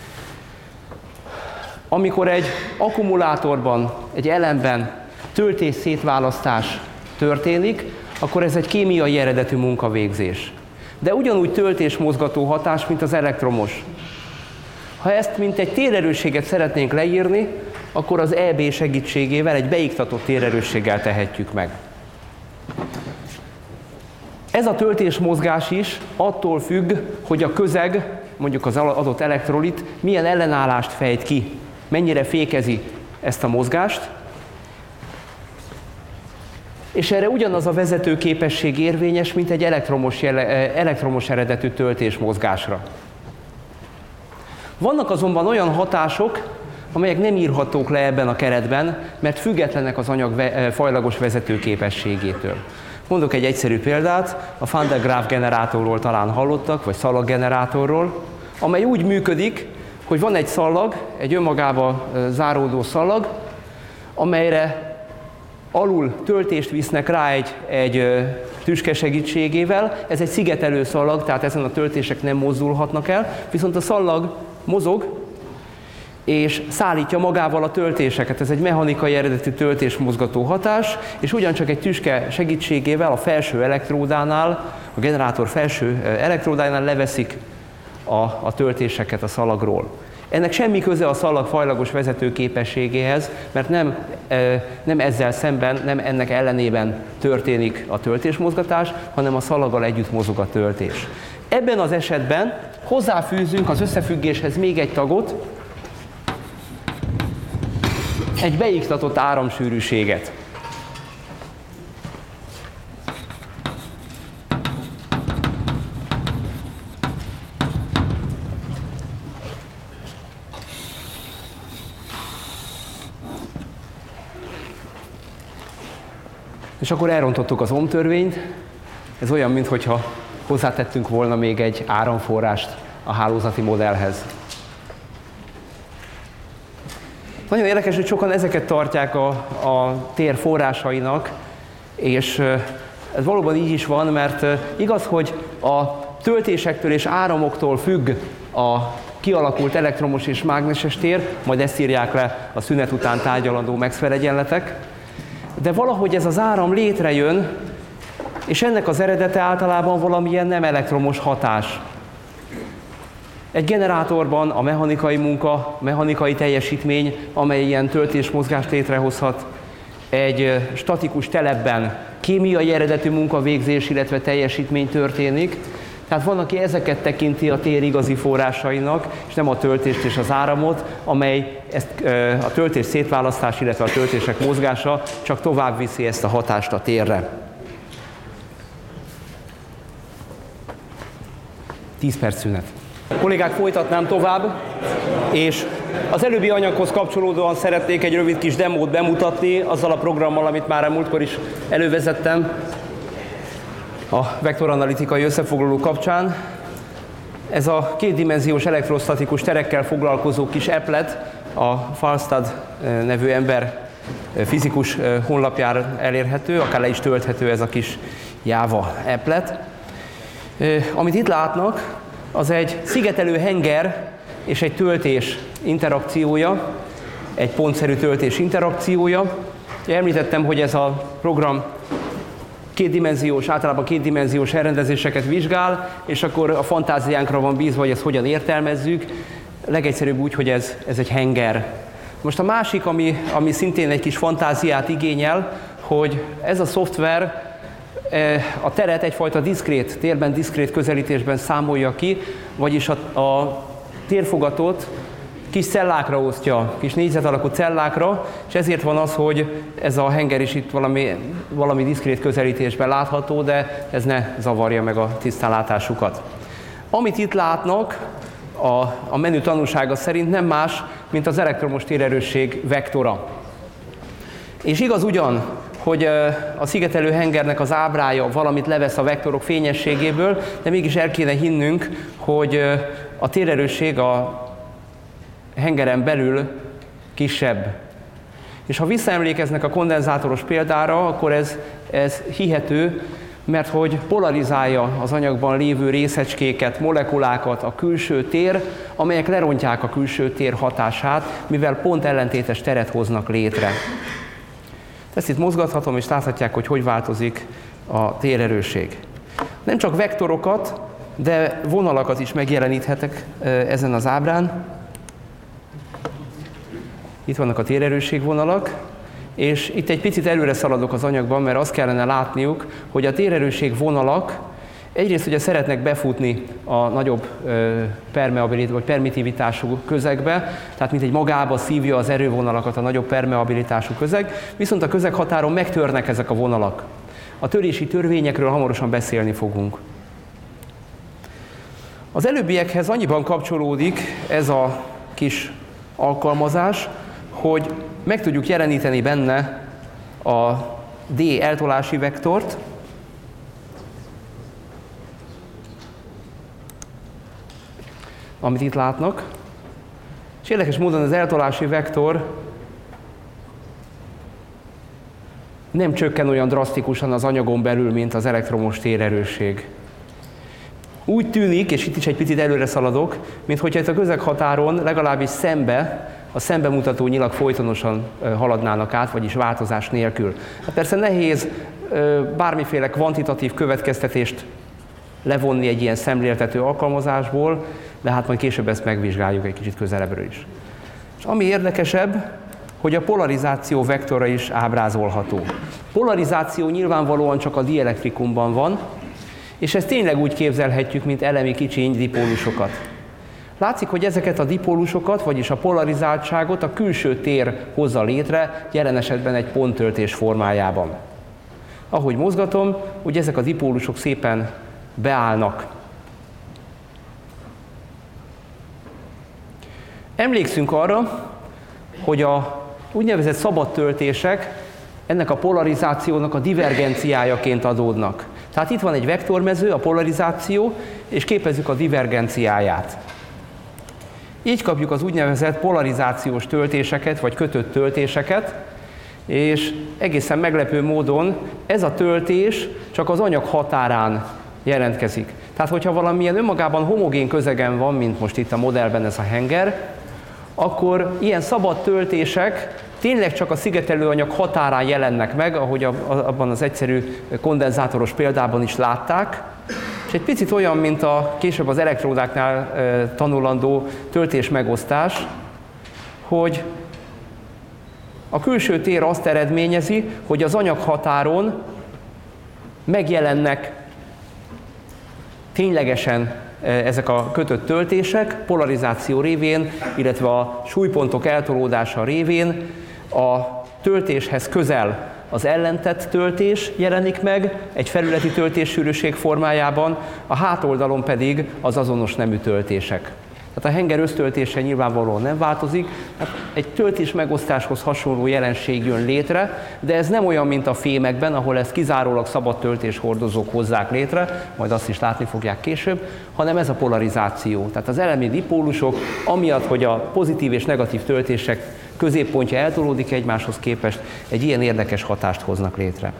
Amikor egy akkumulátorban, egy elemben töltés szétválasztás történik, akkor ez egy kémiai eredetű munkavégzés. De ugyanúgy töltésmozgató hatás, mint az elektromos. Ha ezt mint egy térerősséget szeretnénk leírni, akkor az é bé segítségével egy beiktatott térerősséggel tehetjük meg. Ez a töltésmozgás is attól függ, hogy a közeg, mondjuk az adott elektrolit, milyen ellenállást fejt ki, mennyire fékezi ezt a mozgást, és erre ugyanaz a vezetőképesség érvényes, mint egy elektromos, jele, elektromos eredetű töltésmozgásra. Vannak azonban olyan hatások, amelyek nem írhatók le ebben a keretben, mert függetlenek az anyag fajlagos vezetőképességétől. Mondok egy egyszerű példát, a Van de Graaff generátorról talán hallottak, vagy szalaggenerátorról, amely úgy működik, hogy van egy szallag, egy önmagába záródó szallag, amelyre alul töltést visznek rá egy, egy tüske segítségével. Ez egy szigetelő szallag, tehát ezen a töltések nem mozdulhatnak el, viszont a szallag mozog, és szállítja magával a töltéseket. Ez egy mechanikai eredetű töltésmozgató hatás, és ugyancsak egy tüske segítségével a felső elektródánál, a generátor felső elektródánál leveszik a, a töltéseket a szalagról. Ennek semmi köze a szalag fajlagos vezető képességéhez, mert nem, nem ezzel szemben, nem ennek ellenében történik a töltésmozgatás, hanem a szalaggal együtt mozog a töltés. Ebben az esetben hozzáfűzünk az összefüggéshez még egy tagot, egy beiktatott áramsűrűséget. És akkor elrontottuk az ohmtörvényt. Ez olyan, mintha hozzátettünk volna még egy áramforrást a hálózati modellhez. Nagyon érdekes, hogy sokan ezeket tartják a, a tér forrásainak, és ez valóban így is van, mert igaz, hogy a töltésektől és áramoktól függ a kialakult elektromos és mágneses tér, majd ezt írják le a szünet után tárgyalandó Maxwell egyenletek, de valahogy ez az áram létrejön, és ennek az eredete általában valamilyen nem elektromos hatás. Egy generátorban a mechanikai munka, mechanikai teljesítmény, amely ilyen töltésmozgást létrehozhat, egy statikus telepben kémiai eredetű munkavégzés, illetve teljesítmény történik. Tehát van, aki ezeket tekinti a tér igazi forrásainak, és nem a töltést és az áramot, amely ezt, a töltés szétválasztás, illetve a töltések mozgása csak tovább viszi ezt a hatást a térre. tíz perc szünet. Kollégák, folytatnám tovább, és az előbbi anyaghoz kapcsolódóan szeretnék egy rövid kis demót bemutatni, azzal a programmal, amit már a múltkor is elővezettem a vektoranalitikai összefoglaló kapcsán. Ez a kétdimenziós elektrostatikus terekkel foglalkozó kis applet a Falstad nevű ember fizikus honlapján elérhető, akár le is tölthető ez a kis Java applet. Amit itt látnak, az egy szigetelő henger és egy töltés interakciója, egy pontszerű töltés interakciója. Említettem, hogy ez a program kétdimenziós, általában kétdimenziós elrendezéseket vizsgál, és akkor a fantáziánkra van bízva, hogy ezt hogyan értelmezzük. Legegyszerűbb úgy, hogy ez, ez egy henger. Most a másik, ami, ami szintén egy kis fantáziát igényel, hogy ez a szoftver a teret egyfajta diszkrét, térben diszkrét közelítésben számolja ki, vagyis a, a térfogatot kis cellákra osztja, kis négyzet alakú cellákra, és ezért van az, hogy ez a henger is itt valami, valami diszkrét közelítésben látható, de ez ne zavarja meg a tisztánlátásukat. Amit itt látnak, a, a menü tanúsága szerint nem más, mint az elektromos térerősség vektora. És igaz ugyan, hogy a szigetelő hengernek az ábrája valamit levesz a vektorok fényességéből, de mégis el kéne hinnünk, hogy a térerősség a hengeren belül kisebb. És ha visszaemlékeznek a kondenzátoros példára, akkor ez, ez hihető, mert hogy polarizálja az anyagban lévő részecskéket, molekulákat a külső tér, amelyek lerontják a külső tér hatását, mivel pont ellentétes teret hoznak létre. Ezt itt mozgathatom, és láthatják, hogy hogy változik a térerősség. Nem csak vektorokat, de vonalakat is megjeleníthetek ezen az ábrán. Itt vannak a térerősség vonalak, és itt egy picit előre szaladok az anyagban, mert azt kellene látniuk, hogy a térerősség vonalak egyrészt ugye szeretnek befutni a nagyobb permeabilitás vagy permittivitású közegbe, tehát mint egy magába szívja az erővonalakat a nagyobb permeabilitású közeg, viszont a közeghatáron megtörnek ezek a vonalak. A törési törvényekről hamarosan beszélni fogunk. Az előbbiekhez annyiban kapcsolódik ez a kis alkalmazás, hogy meg tudjuk jeleníteni benne a D eltolási vektort, amit itt látnak. És érdekes módon az eltolási vektor nem csökken olyan drasztikusan az anyagon belül, mint az elektromos térerősség. Úgy tűnik, és itt is egy picit előre szaladok, minthogyha itt a közeghatáron legalábbis szembe a szembemutató nyilak folytonosan haladnának át, vagyis változás nélkül. Hát persze nehéz bármiféle kvantitatív következtetést levonni egy ilyen szemléltető alkalmazásból, de hát majd később ezt megvizsgáljuk egy kicsit közelebbről is. És ami érdekesebb, hogy a polarizáció vektora is ábrázolható. Polarizáció nyilvánvalóan csak a dielektrikumban van, és ezt tényleg úgy képzelhetjük, mint elemi kicsiny dipólusokat. Látszik, hogy ezeket a dipólusokat, vagyis a polarizáltságot a külső tér hozza létre, jelen esetben egy ponttöltés formájában. Ahogy mozgatom, ugye ezek a dipólusok szépen beállnak. Emlékszünk arra, hogy a úgynevezett szabad töltések ennek a polarizációnak a divergenciájaként adódnak. Tehát itt van egy vektormező, a polarizáció, és képezzük a divergenciáját. Így kapjuk az úgynevezett polarizációs töltéseket, vagy kötött töltéseket, és egészen meglepő módon ez a töltés csak az anyag határán jelentkezik. Tehát, hogyha valamilyen önmagában homogén közegen van, mint most itt a modellben ez a henger, akkor ilyen szabad töltések tényleg csak a szigetelőanyag határán jelennek meg, ahogy abban az egyszerű kondenzátoros példában is látták, és egy picit olyan, mint a később az elektródáknál tanulandó töltés-megosztás, hogy a külső tér azt eredményezi, hogy az anyaghatáron megjelennek ténylegesen ezek a kötött töltések, polarizáció révén, illetve a súlypontok eltolódása révén a töltéshez közel az ellentett töltés jelenik meg, egy felületi töltéssűrűség formájában, a hátoldalon pedig az azonos nemű töltések. Tehát a henger össztöltése nyilvánvalóan nem változik, hát egy töltés megosztáshoz hasonló jelenség jön létre, de ez nem olyan, mint a fémekben, ahol ezt kizárólag szabad töltéshordozók hozzák létre, majd azt is látni fogják később, hanem ez a polarizáció. Tehát az elemi dipólusok, amiatt, hogy a pozitív és negatív töltések középpontja eltolódik egymáshoz képest, egy ilyen érdekes hatást hoznak létre.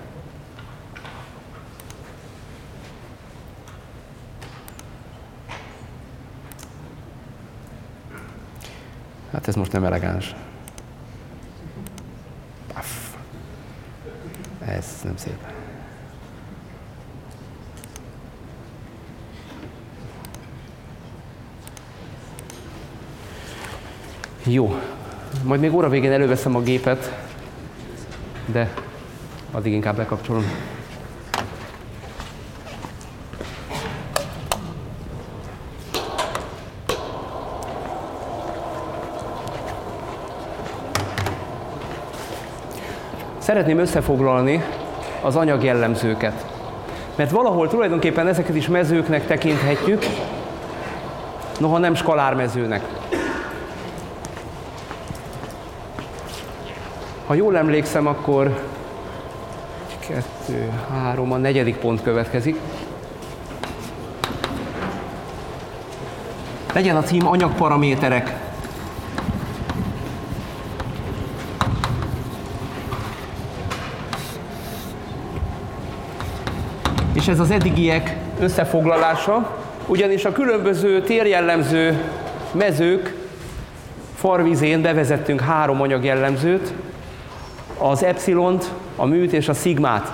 Hát ez most nem elegáns. Puff. Ez nem szép. Jó. Majd még óra végén előveszem a gépet, de addig inkább bekapcsolom. Szeretném összefoglalni az anyagjellemzőket, mert valahol tulajdonképpen ezeket is mezőknek tekinthetjük, noha nem skalármezőnek. Ha jól emlékszem, akkor kettő, három, a negyedik pont következik. Legyen a cím anyagparaméterek. És ez az eddigiek összefoglalása, ugyanis a különböző térjellemző mezők farvizén bevezettünk három anyagjellemzőt, az epszilont, a műt és a szigmát.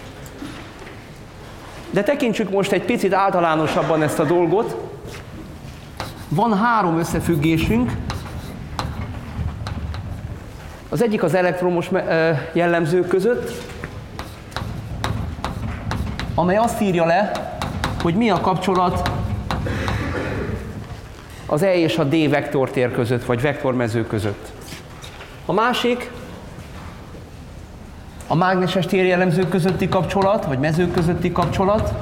De tekintsük most egy picit általánosabban ezt a dolgot. Van három összefüggésünk. Az egyik az elektromos jellemzők között, amely azt írja le, hogy mi a kapcsolat az E és a D vektortér között, vagy vektormező között. A másik a mágneses térjellemzők közötti kapcsolat, vagy mezők közötti kapcsolat.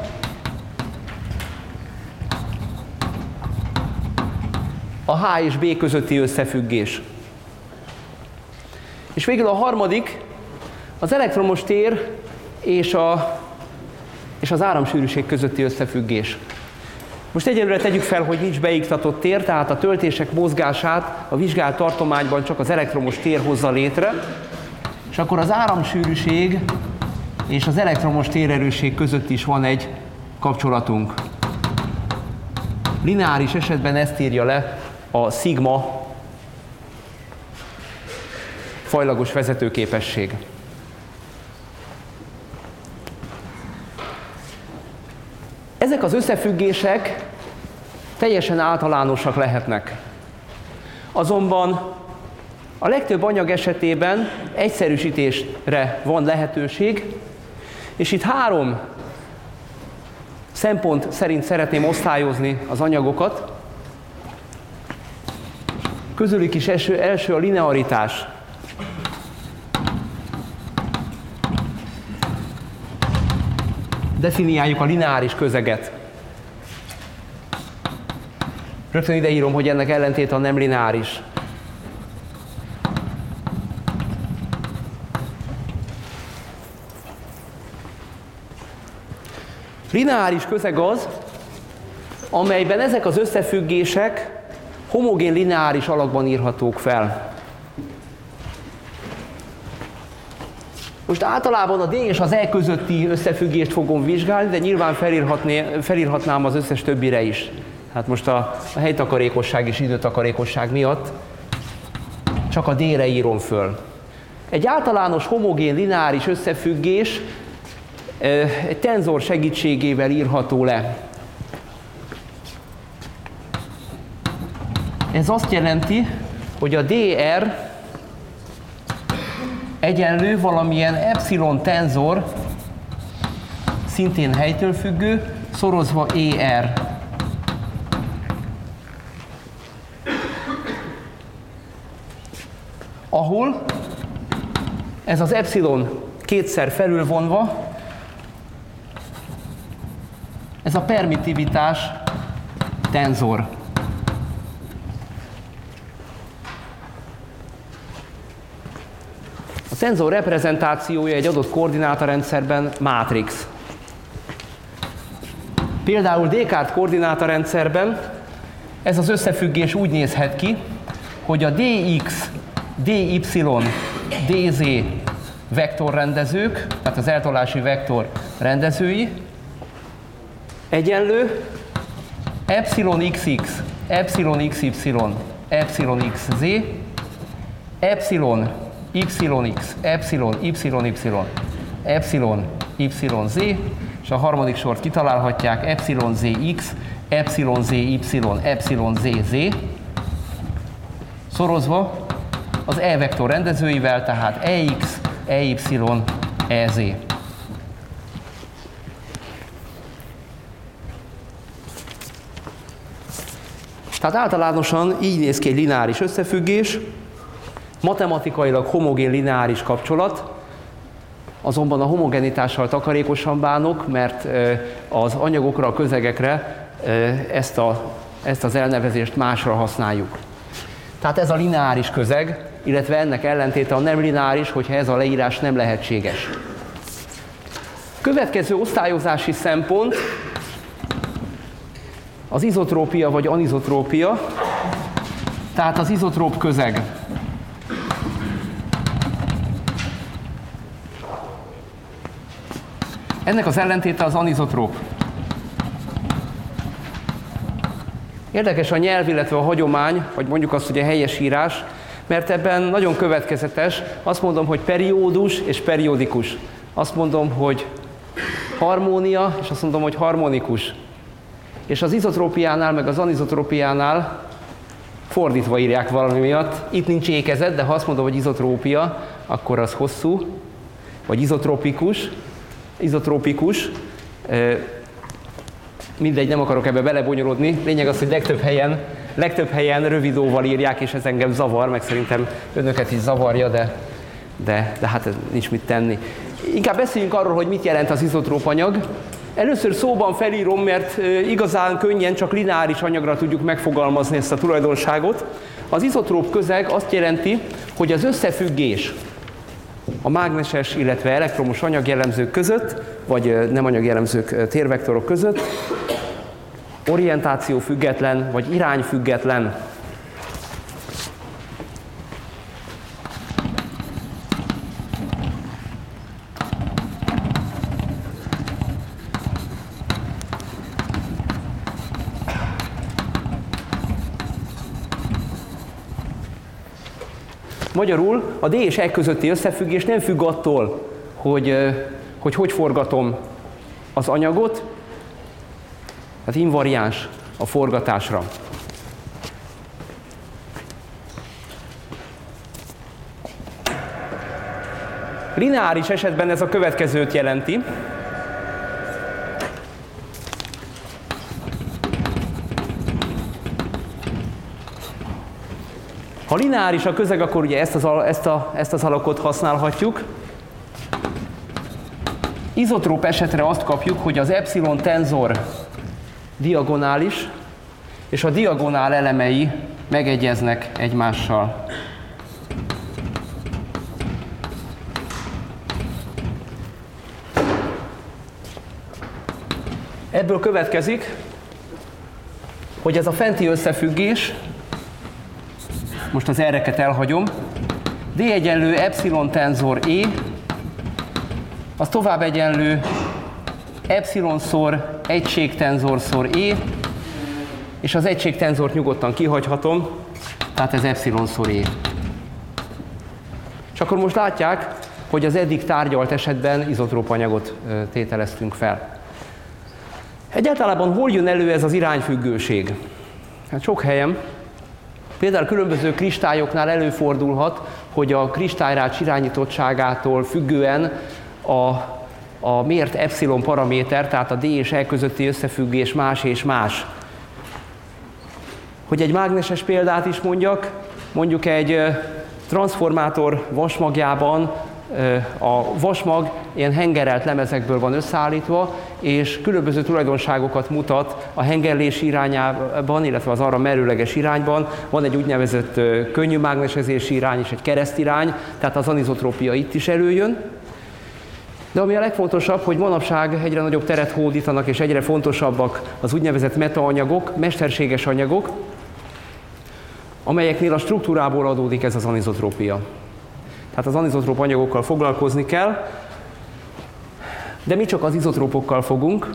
A H és B közötti összefüggés. És végül a harmadik az elektromos tér és, a, és az áramsűrűség közötti összefüggés. Most egyelőre tegyük fel, hogy nincs beiktatott tér, tehát a töltések mozgását a vizsgált tartományban csak az elektromos tér hozza létre, és akkor az áramsűrűség és az elektromos térerősség között is van egy kapcsolatunk. Lineáris esetben ezt írja le a szigma fajlagos vezetőképesség. Ezek az összefüggések teljesen általánosak lehetnek. Azonban a legtöbb anyag esetében egyszerűsítésre van lehetőség, és itt három szempont szerint szeretném osztályozni az anyagokat. Közülük is első, első a linearitás. Definiáljuk a lineáris közeget. Rögtön ide írom, hogy ennek ellentéte a nem lineáris. Lineáris közeg az, amelyben ezek az összefüggések homogén lineáris alakban írhatók fel. Most általában a D és az E közötti összefüggést fogom vizsgálni, de nyilván felírhatnám az összes többire is. Hát most a, a helytakarékosság és időtakarékosság miatt csak a D-re írom föl. Egy általános homogén lineáris összefüggés egy tenzor segítségével írható le. Ez azt jelenti, hogy a dr egyenlő valamilyen epsilon tenzor, szintén helytől függő, szorozva er. Ahol ez az epsilon kétszer felülvonva, ez a permittivitás tenzor. A tenzor reprezentációja egy adott koordinátarendszerben mátrix. Például Descartes koordinátarendszerben ez az összefüggés úgy nézhet ki, hogy a dx, dy, dz vektorrendezők, tehát az eltolási vektor rendezői egyenlő epsilon xx, epsilon xy, epsilon xz, epsilon yx, epsilon yy, epsilon yz, és a harmadik sort kitalálhatják, epsilon zx, epsilon zy, epsilon zz, szorozva az e-vektor rendezőivel, tehát ex, ey, ez. Tehát általánosan így néz ki egy lineáris összefüggés, matematikailag homogén lineáris kapcsolat, azonban a homogenitással takarékosan bánok, mert az anyagokra, a közegekre ezt, a, ezt az elnevezést másra használjuk. Tehát ez a lineáris közeg, illetve ennek ellentéte a nem lineáris, hogyha ez a leírás nem lehetséges. Következő osztályozási szempont az izotrópia vagy anizotrópia, tehát az izotróp közeg. Ennek az ellentéte az anizotróp. Érdekes a nyelv, illetve a hagyomány, vagy mondjuk azt, hogy a helyesírás, mert ebben nagyon következetes. Azt mondom, hogy periódus és periódikus. Azt mondom, hogy harmónia, és azt mondom, hogy harmonikus. És az izotrópiánál, meg az anizotrópiánál fordítva írják valami miatt. Itt nincs ékezet, de ha azt mondom, hogy izotrópia, akkor az hosszú, vagy izotrópikus, izotrópikus. Mindegy, nem akarok ebbe belebonyolódni. Lényeg az, hogy legtöbb helyen, legtöbb helyen rövid óval írják, és ez engem zavar, meg szerintem önöket is zavarja, de, de, de hát nincs mit tenni. Inkább beszéljünk arról, hogy mit jelent az izotróp anyag. Először szóban felírom, mert igazán könnyen csak lineáris anyagra tudjuk megfogalmazni ezt a tulajdonságot. Az izotróp közeg azt jelenti, hogy az összefüggés a mágneses, illetve elektromos anyagjellemzők között, vagy nem anyagjellemzők, térvektorok között orientáció független, vagy irány független. Magyarul a D és E közötti összefüggés nem függ attól, hogy hogy, hogy forgatom az anyagot, tehát invariáns a forgatásra. Lineáris esetben ez a következőt jelenti. Ha lineáris a közeg, akkor ugye ezt az, ezt a, ezt az alakot használhatjuk. Izotróp esetre azt kapjuk, hogy az epszilon tenzor diagonális, és a diagonál elemei megegyeznek egymással. Ebből következik, hogy ez a fenti összefüggés, most az erreket elhagyom, D egyenlő epszilon tenzor E, az tovább egyenlő epszilonszor egységtenzorszor E, és az egységtenzort nyugodtan kihagyhatom, tehát ez epszilonszor E. És akkor most látják, hogy az eddig tárgyalt esetben izotróp anyagot tételeztünk fel. Egyáltalában hol jön elő ez az irányfüggőség? Hát sok helyen. Például különböző kristályoknál előfordulhat, hogy a kristályrács irányítottságától függően a, a mért epszilon paraméter, tehát a D és E közötti összefüggés más és más. Hogy egy mágneses példát is mondjak, mondjuk egy transformátor vasmagjában a vasmag ilyen hengerelt lemezekből van összeállítva, és különböző tulajdonságokat mutat a hengerlés irányában, illetve az arra merőleges irányban. Van egy úgynevezett könnyű mágnesezési irány és egy keresztirány, tehát az anizotrópia itt is előjön. De ami a legfontosabb, hogy manapság egyre nagyobb teret hódítanak, és egyre fontosabbak az úgynevezett metaanyagok, mesterséges anyagok, amelyeknél a struktúrából adódik ez az anizotrópia. Tehát az anizotróp anyagokkal foglalkozni kell, de mi csak az izotrópokkal fogunk,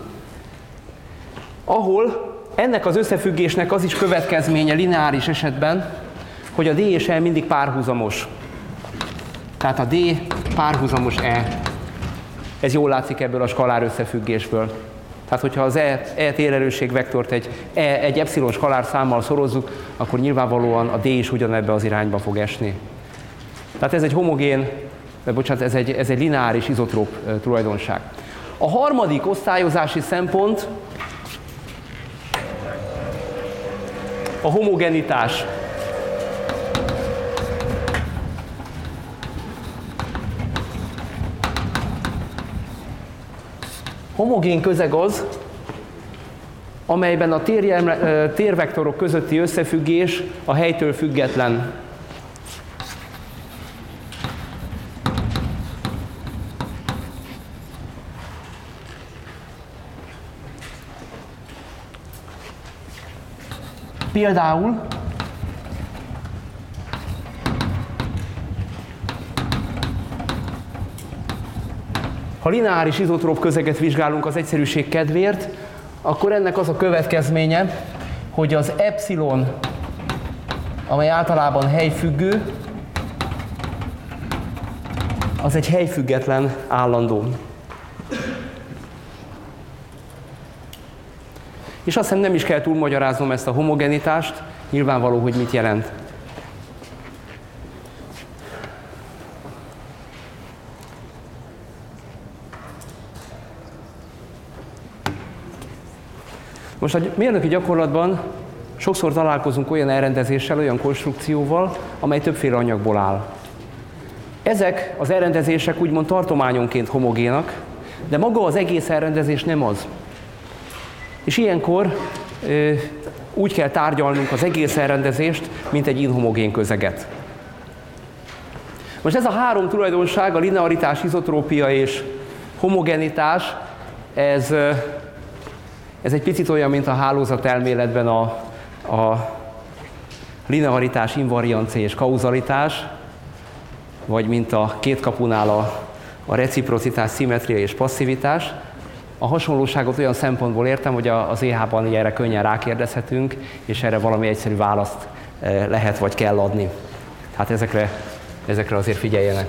ahol ennek az összefüggésnek az is következménye lineáris esetben, hogy a D és E mindig párhuzamos. Tehát a D párhuzamos E. Ez jól látszik ebből a skalár összefüggésből. Tehát, hogyha az E, e térerősségvektort egy, e, egy epszilon skalár számmal szorozzuk, akkor nyilvánvalóan a D is ugyanebbe az irányba fog esni. Tehát ez egy homogén, bocsánat, ez egy, ez egy lineáris izotróp e, tulajdonság. A harmadik osztályozási szempont a homogenitás. Homogén közeg az, amelyben a térvektorok közötti összefüggés a helytől független. Például ha lineáris izotróp közeget vizsgálunk az egyszerűség kedvéért, akkor ennek az a következménye, hogy az epszilon, amely általában helyfüggő, az egy helyfüggetlen állandó. És azt hiszem nem is kell túlmagyaráznom ezt a homogenitást, nyilvánvaló, hogy mit jelent. Most a mérnöki gyakorlatban sokszor találkozunk olyan elrendezéssel, olyan konstrukcióval, amely többféle anyagból áll. Ezek az elrendezések úgymond tartományonként homogénak, de maga az egész elrendezés nem az. És ilyenkor ö, úgy kell tárgyalnunk az egész elrendezést, mint egy inhomogén közeget. Most ez a három tulajdonság, a linearitás, izotrópia és homogenitás, ez, ez egy picit olyan, mint a hálózatelméletben a, a linearitás, invariancia és kauzalitás, vagy mint a két kapunál a, a reciprocitás, szimmetria és passzivitás. A hasonlóságot olyan szempontból értem, hogy az é há-ban erre könnyen rákérdezhetünk, és erre valami egyszerű választ lehet vagy kell adni. Tehát ezekre ezekre azért figyeljenek.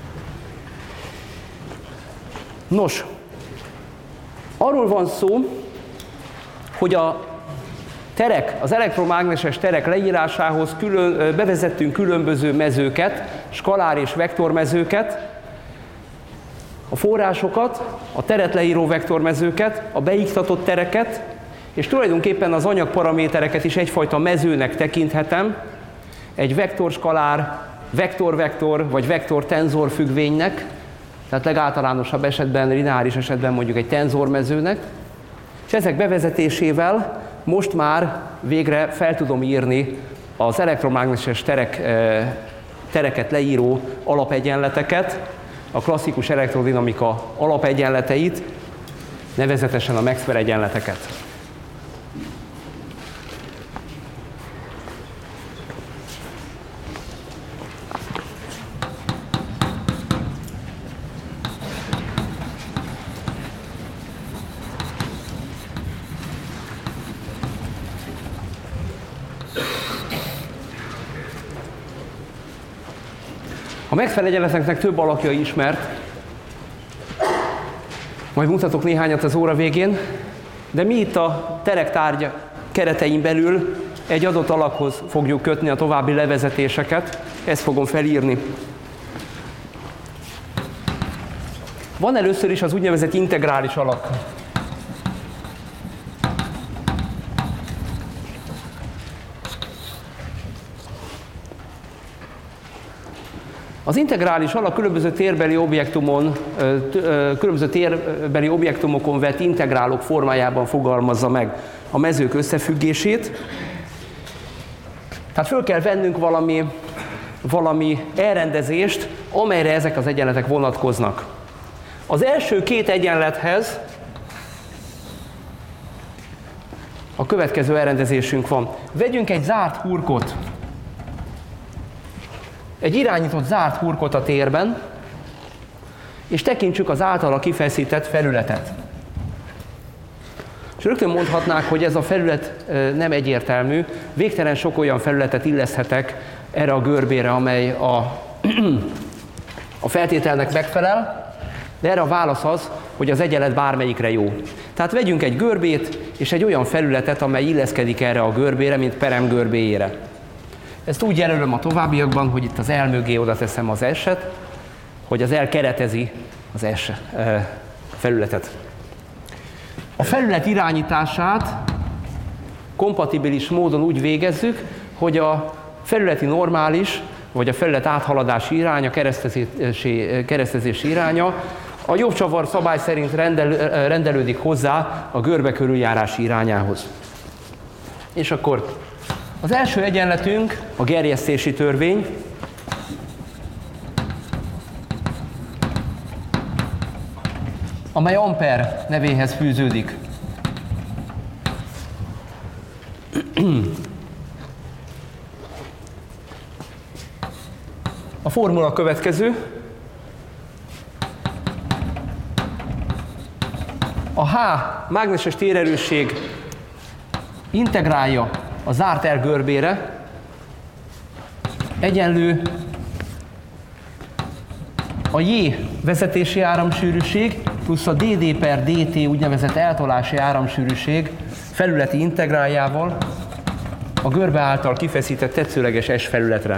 Nos, arról van szó, hogy a terek, az elektromágneses terek leírásához külön, bevezettünk különböző mezőket, skalár és vektormezőket, a forrásokat, a teret leíró vektormezőket, a beiktatott tereket, és tulajdonképpen az anyagparamétereket is egyfajta mezőnek tekinthetem, egy vektorskalár, vektor-vektor vagy vektor-tenzor függvénynek, tehát legáltalánosabb esetben, lineáris esetben mondjuk egy tenzormezőnek, és ezek bevezetésével most már végre fel tudom írni az elektromágneses terek, tereket leíró alapegyenleteket, a klasszikus elektrodinamika alapegyenleteit, nevezetesen a Maxwell egyenleteket. A Maxwell egyenleteknek több alakja ismert, majd mutatok néhányat az óra végén, de mi itt a terek tárgy keretein belül egy adott alakhoz fogjuk kötni a további levezetéseket, ezt fogom felírni. Van először is az úgynevezett integrális alak. Az integrális alak különböző térbeli objektumon, különböző térbeli objektumokon vett integrálok formájában fogalmazza meg a mezők összefüggését. Tehát föl kell vennünk valami, valami elrendezést, amelyre ezek az egyenletek vonatkoznak. Az első két egyenlethez a következő elrendezésünk van. Vegyünk egy zárt hurkot. Egy irányított zárt hurkot a térben, és tekintsük az általa kifeszített felületet. És rögtön mondhatnák, hogy ez a felület nem egyértelmű, végtelen sok olyan felületet illeszthetek erre a görbére, amely a, a feltételnek megfelel, de erre a válasz az, hogy az egyenlet bármelyikre jó. Tehát vegyünk egy görbét és egy olyan felületet, amely illeszkedik erre a görbére, mint perem görbéjére. Ezt úgy jelölöm a továbbiakban, hogy itt az L mögé oda teszem az S-et, hogy az L keretezi az S felületet. A felület irányítását kompatibilis módon úgy végezzük, hogy a felületi normális, vagy a felület áthaladási iránya, keresztezési, keresztezési iránya a jobbcsavar szabály szerint rendel, rendelődik hozzá a görbe körüljárási irányához. És akkor az első egyenletünk a gerjesztési törvény, amely Ampere nevéhez fűződik. A formula következő. A H mágneses térerősség integrálja a zárt R görbére egyenlő a J vezetési áramsűrűség plusz a dd per dt úgynevezett eltolási áramsűrűség felületi integráljával a görbe által kifeszített tetszőleges S felületre.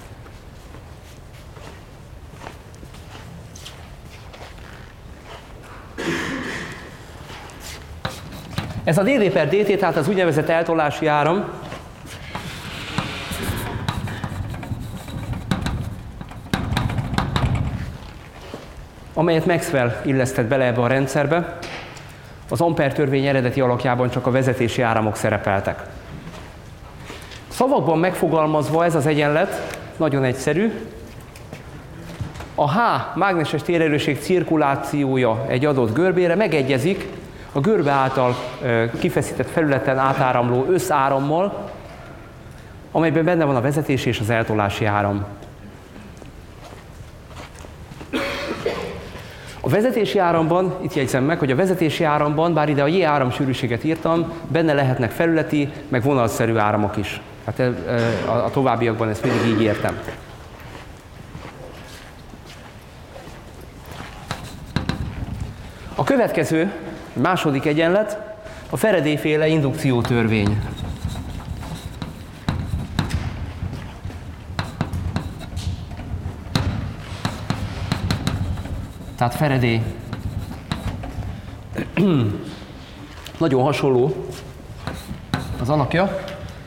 Ez a dd per dt, tehát az úgynevezett eltolási áram, amelyet Maxwell illesztett bele ebbe a rendszerbe, az Ampere törvény eredeti alakjában csak a vezetési áramok szerepeltek. Szavakban megfogalmazva ez az egyenlet nagyon egyszerű. A H mágneses térerősség cirkulációja egy adott görbére megegyezik a görbe által kifeszített felületen átáramló összárammal, amelyben benne van a vezetési és az eltolási áram. A vezetési áramban, itt jegyzem meg, hogy a vezetési áramban, bár ide a J áramsűrűséget írtam, benne lehetnek felületi, meg vonalszerű áramok is. Hát a továbbiakban ezt mindig így értem. A következő, második egyenlet, a Faraday-féle indukciótörvény. Tehát Faraday. Nagyon hasonló az alakja.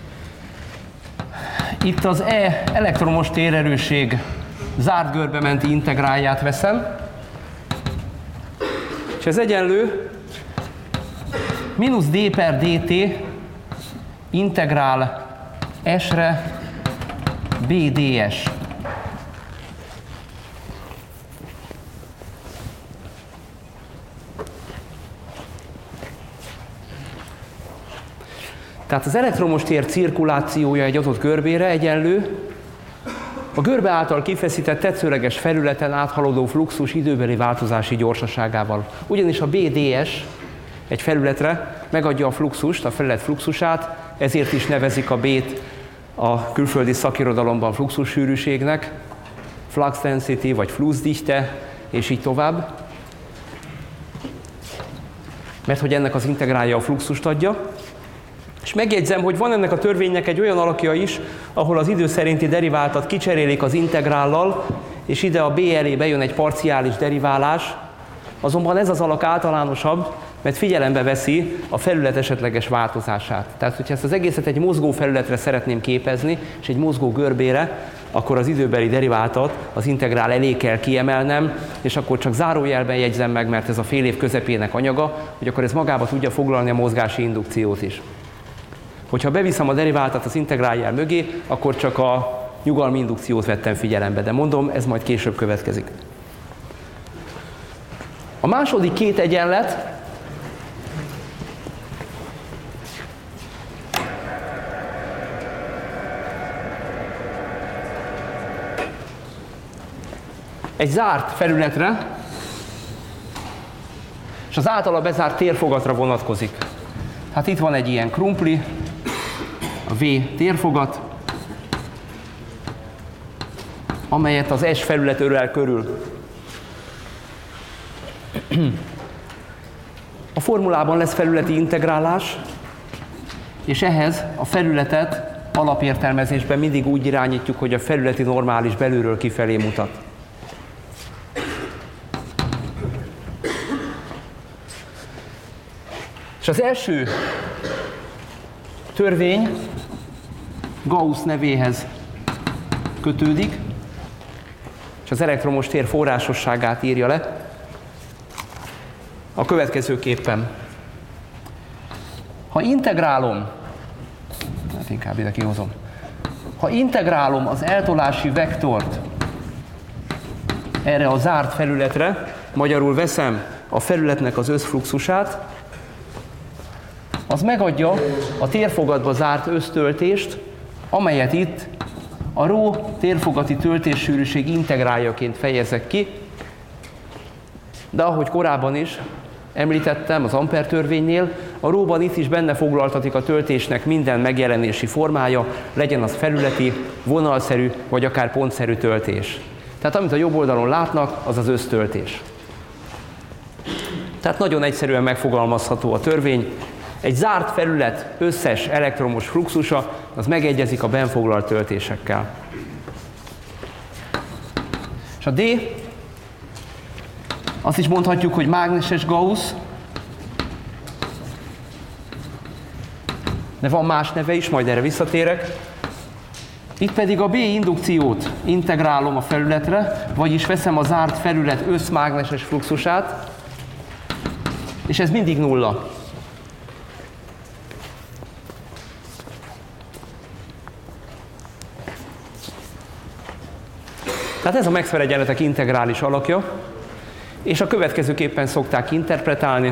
Itt az E elektromos térerősség zárt görbe menti integrálját veszem, és ez egyenlő mínusz d per dt integrál S-re B ds. Tehát az elektromos tér cirkulációja egy adott görbére egyenlő a görbe által kifeszített tetszőleges felületen áthaladó fluxus időbeli változási gyorsaságával. Ugyanis a B ds egy felületre megadja a fluxust, a felület fluxusát, ezért is nevezik a B-t a külföldi szakirodalomban fluxussűrűségnek, flux density vagy Flussdichte, és így tovább. Mert hogy ennek az integrálja a fluxust adja. És megjegyzem, hogy van ennek a törvénynek egy olyan alakja is, ahol az idő szerinti deriváltat kicserélik az integrállal, és ide a B elé bejön egy parciális deriválás, azonban ez az alak általánosabb, mert figyelembe veszi a felület esetleges változását. Tehát, hogyha ezt az egészet egy mozgó felületre szeretném képezni, és egy mozgó görbére, akkor az időbeli deriváltat az integrál elé kell kiemelnem, és akkor csak zárójelben jegyzem meg, mert ez a fél év közepének anyaga, hogy akkor ez magába tudja foglalni a mozgási indukciót is. Hogyha beviszem a deriváltat az integráljel mögé, akkor csak a nyugalmi indukciót vettem figyelembe, de mondom, ez majd később következik. A második két egyenlet egy zárt felületre és az általa bezárt térfogatra vonatkozik. Hát itt van egy ilyen krumpli, a V térfogat, amelyet az S felület ölel körül. A formulában lesz felületi integrálás, és ehhez a felületet alapértelmezésben mindig úgy irányítjuk, hogy a felületi normális belülről kifelé mutat. És az első törvény Gauss nevéhez kötődik, és az elektromos tér forrásosságát írja le a következőképpen. Ha integrálom, hát inkább ide kihozom, ha integrálom az eltolási vektort erre a zárt felületre, magyarul veszem a felületnek az összfluxusát, az megadja a térfogatba zárt össztöltést, amelyet itt a rho térfogati töltéssűrűség integráljaként fejezek ki, de ahogy korábban is említettem az Ampère törvénynél, a rho-ban itt is benne foglaltatik a töltésnek minden megjelenési formája, legyen az felületi, vonalszerű vagy akár pontszerű töltés. Tehát amit a jobb oldalon látnak, az az össztöltés. Tehát nagyon egyszerűen megfogalmazható a törvény. Egy zárt felület összes elektromos fluxusa, az megegyezik a benn foglalt töltésekkel. És a D, azt is mondhatjuk, hogy mágneses Gauss, de van más neve is, majd erre visszatérek. Itt pedig a B indukciót integrálom a felületre, vagyis veszem a zárt felület összmágneses fluxusát, és ez mindig nulla. Tehát ez a Maxwell egyenletek integrális alakja, és a következőképpen szokták interpretálni.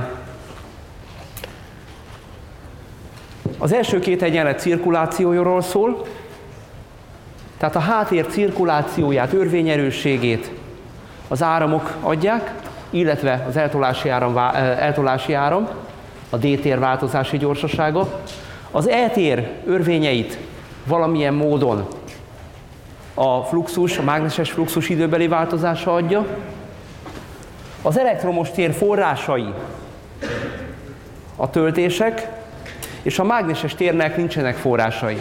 Az első két egyenlet cirkulációjáról szól, tehát a háttér cirkulációját, örvényerősségét az áramok adják, illetve az eltolási áram, eltolási áram, a D-tér változási gyorsasága. Az E-tér örvényeit valamilyen módon a fluxus, a mágneses fluxus időbeli változása adja. Az elektromos tér forrásai a töltések, és a mágneses térnek nincsenek forrásai.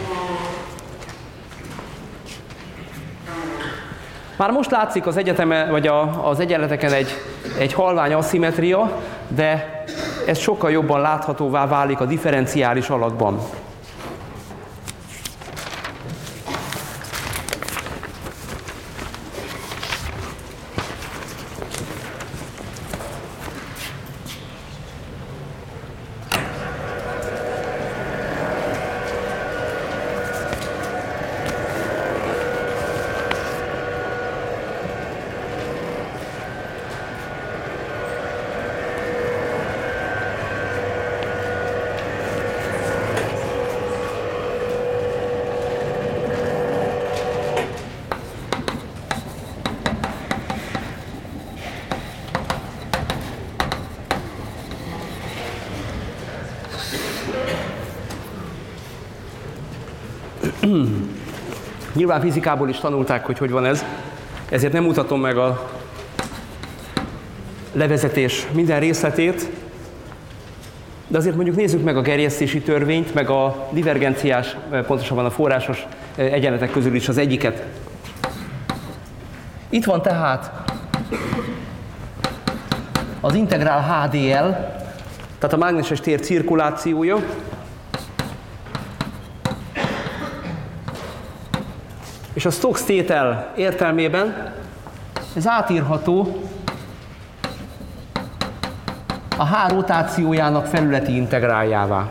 Már most látszik az egyetemen, vagy a, az egyenleteken egy, egy halvány aszimmetria, de ez sokkal jobban láthatóvá válik a differenciális alakban. Nyilván fizikából is tanulták, hogy hogy van ez, ezért nem mutatom meg a levezetés minden részletét, de azért mondjuk nézzük meg a gerjesztési törvényt, meg a divergenciás, pontosabban a forrásos egyenletek közül is az egyiket. Itt van tehát az integrál há dé el, tehát a mágneses tér cirkulációja, és a Stokes tétel értelmében ez átírható a H rotációjának felületi integráljává.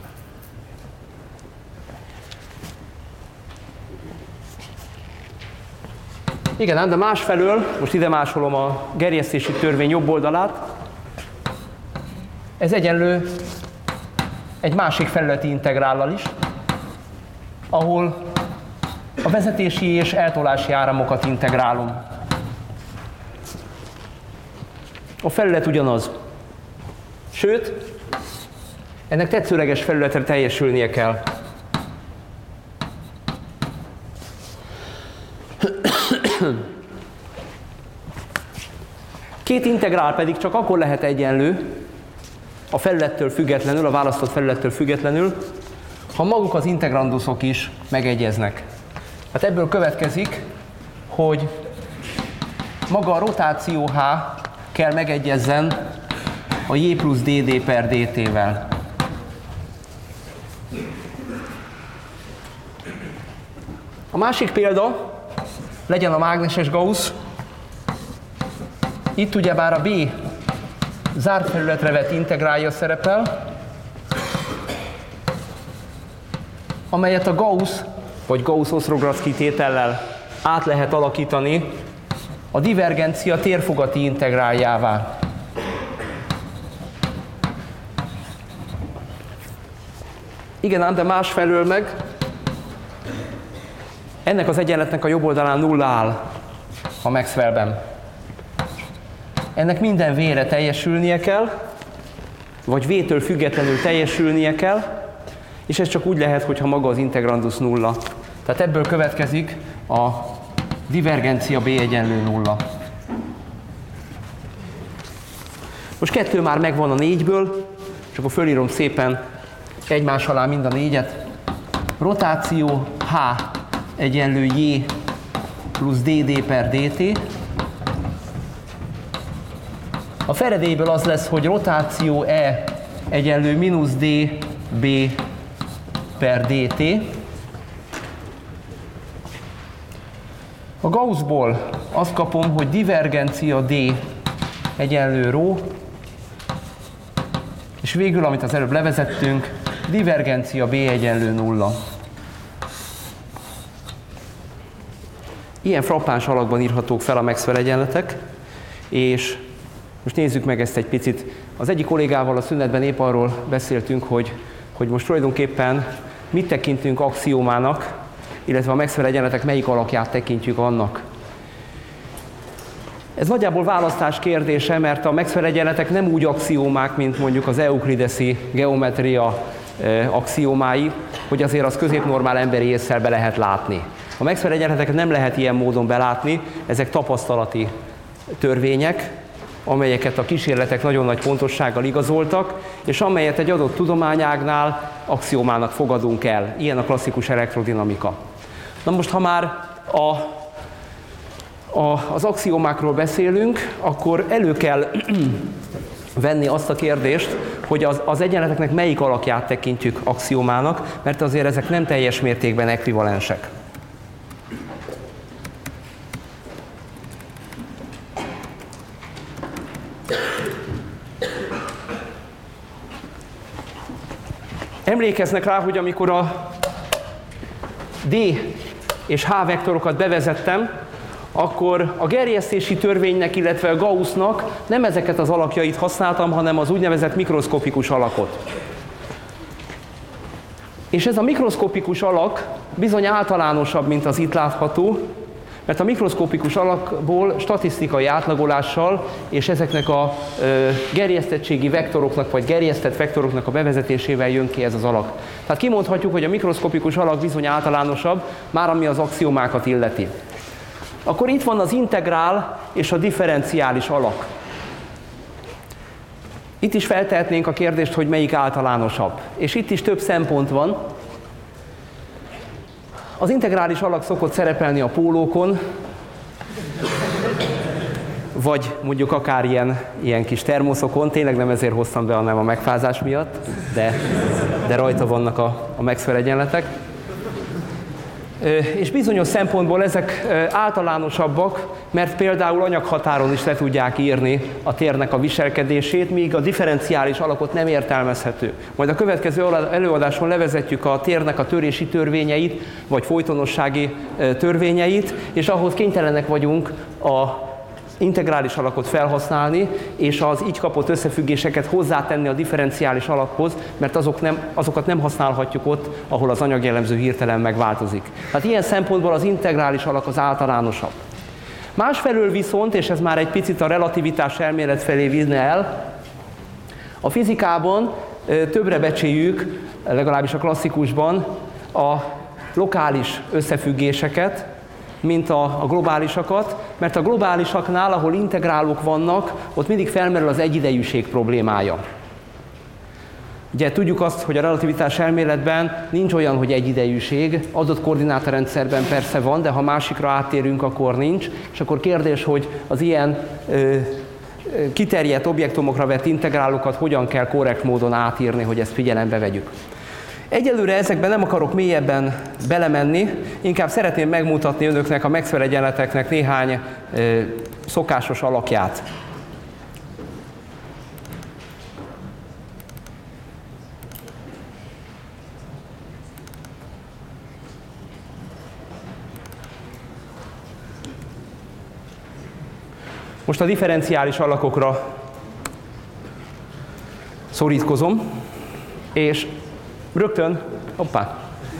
Igen, de másfelől, most ide másolom a gerjesztési törvény jobb oldalát, ez egyenlő egy másik felületi integrállal is, ahol a vezetési és eltolási áramokat integrálom. A felület ugyanaz. Sőt, ennek tetszőleges felületre teljesülnie kell. Két integrál pedig csak akkor lehet egyenlő, a felülettől függetlenül, a választott felülettől függetlenül, ha maguk az integranduszok is megegyeznek. Hát ebből következik, hogy maga a rotáció H kell megegyezzen a J plusz dd per dt-vel. A másik példa legyen a mágneses Gauss. Itt ugyebár a B zárt felületre vett integrálja szerepel, amelyet a Gauss vagy Gauss-Ostrogradski tétellel át lehet alakítani a divergencia térfogati integráljává. Igen ám, de másfelől meg ennek az egyenletnek a jobb oldalán nulla áll a Maxwellben. Ennek minden V-re teljesülnie kell, vagy V-től függetlenül teljesülnie kell, és ez csak úgy lehet, hogyha maga az integrandus nulla. Tehát ebből következik a divergencia B egyenlő nulla. Most kettő már megvan a négyből, és akkor fölírom szépen egymás alá mind a négyet. Rotáció H egyenlő J plusz dd per dt. A Faradayból az lesz, hogy rotáció E egyenlő mínusz dB per dt. A Gaussból azt kapom, hogy divergencia D egyenlő rho, és végül, amit az előbb levezettünk, divergencia B egyenlő nulla. Ilyen frappáns alakban írhatók fel a Maxwell egyenletek, és most nézzük meg ezt egy picit. Az egyik kollégával a szünetben épp arról beszéltünk, hogy, hogy most tulajdonképpen mit tekintünk axiómának, illetve a Maxwell egyenletek melyik alakját tekintjük annak. Ez nagyjából választás kérdése, mert a Maxwell egyenletek nem úgy axiómák, mint mondjuk az euklideszi geometria axiómái, hogy azért az középnormál emberi ésszel be lehet látni. A Maxwell egyenleteket nem lehet ilyen módon belátni, ezek tapasztalati törvények, amelyeket a kísérletek nagyon nagy pontossággal igazoltak, és amelyet egy adott tudományágnál axiomának fogadunk el. Ilyen a klasszikus elektrodinamika. Na most, ha már a, a, az axiomákról beszélünk, akkor elő kell venni azt a kérdést, hogy az, az egyenleteknek melyik alakját tekintjük axiomának, mert azért ezek nem teljes mértékben ekvivalensek. Emlékeznek rá, hogy amikor a D és H vektorokat bevezettem, akkor a gerjesztési törvénynek, illetve a Gaussnak nem ezeket az alakjait használtam, hanem az úgynevezett mikroszkopikus alakot. És ez a mikroszkopikus alak bizony általánosabb, mint az itt látható, mert a mikroszkopikus alakból statisztikai átlagolással és ezeknek a ö, gerjesztettségi vektoroknak, vagy gerjesztett vektoroknak a bevezetésével jön ki ez az alak. Tehát kimondhatjuk, hogy a mikroszkopikus alak bizony általánosabb, már ami az axiomákat illeti. Akkor itt van az integrál és a differenciális alak. Itt is feltehetnénk a kérdést, hogy melyik általánosabb. És itt is több szempont van. Az integrális alak szokott szerepelni a pólókon, vagy mondjuk akár ilyen, ilyen kis termoszokon, tényleg nem ezért hoztam be, hanem a megfázás miatt, de, de rajta vannak a, a Maxwell egyenletek. És bizonyos szempontból ezek általánosabbak, mert például anyaghatáron is le tudják írni a térnek a viselkedését, míg a differenciális alakot nem értelmezhető. Majd a következő előadáson levezetjük a térnek a törési törvényeit, vagy folytonossági törvényeit, és ahhoz kénytelenek vagyunk a integrális alakot felhasználni, és az így kapott összefüggéseket hozzátenni a differenciális alakhoz, mert azok nem, azokat nem használhatjuk ott, ahol az anyagjellemző hirtelen megváltozik. Tehát ilyen szempontból az integrális alak az általánosabb. Másfelől viszont, és ez már egy picit a relativitás elmélet felé vinne el, a fizikában többre becsüljük, legalábbis a klasszikusban, a lokális összefüggéseket, mint a, a globálisakat, mert a globálisaknál, ahol integrálok vannak, ott mindig felmerül az egyidejűség problémája. Ugye tudjuk azt, hogy a relativitás elméletben nincs olyan, hogy egyidejűség, adott koordinátorrendszerben persze van, de ha másikra áttérünk, akkor nincs, és akkor kérdés, hogy az ilyen ö, kiterjedt objektumokra vett integrálokat hogyan kell korrekt módon átírni, hogy ezt figyelembe vegyük. Egyelőre ezekben nem akarok mélyebben belemenni, inkább szeretném megmutatni önöknek a Maxwell egyenleteknek néhány ö, szokásos alakját. Most a differenciális alakokra szorítkozom, és rögtön, hoppá,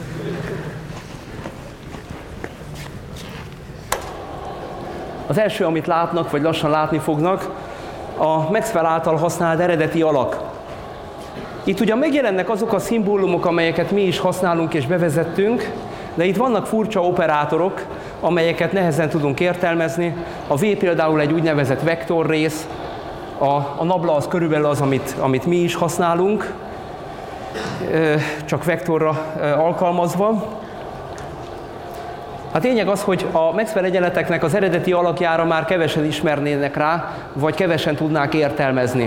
az első, amit látnak, vagy lassan látni fognak, a Maxwell által használt eredeti alak. Itt ugyan megjelennek azok a szimbólumok, amelyeket mi is használunk és bevezettünk, de itt vannak furcsa operátorok, amelyeket nehezen tudunk értelmezni. A V például egy úgynevezett vektorrész, a, a nabla az körülbelül az, amit, amit mi is használunk, csak vektorra alkalmazva. A lényeg az, hogy a Maxwell egyenleteknek az eredeti alakjára már kevesen ismernének rá, vagy kevesen tudnák értelmezni.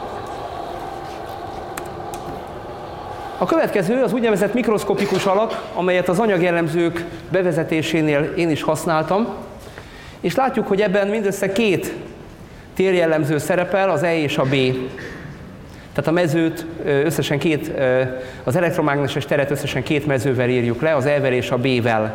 A következő az úgynevezett mikroszkopikus alak, amelyet az anyagjellemzők bevezetésénél én is használtam, és látjuk, hogy ebben mindössze két térjellemző szerepel, az E és a B. Tehát a mezőt összesen két, az elektromágneses teret összesen két mezővel írjuk le, az E-vel és a B-vel.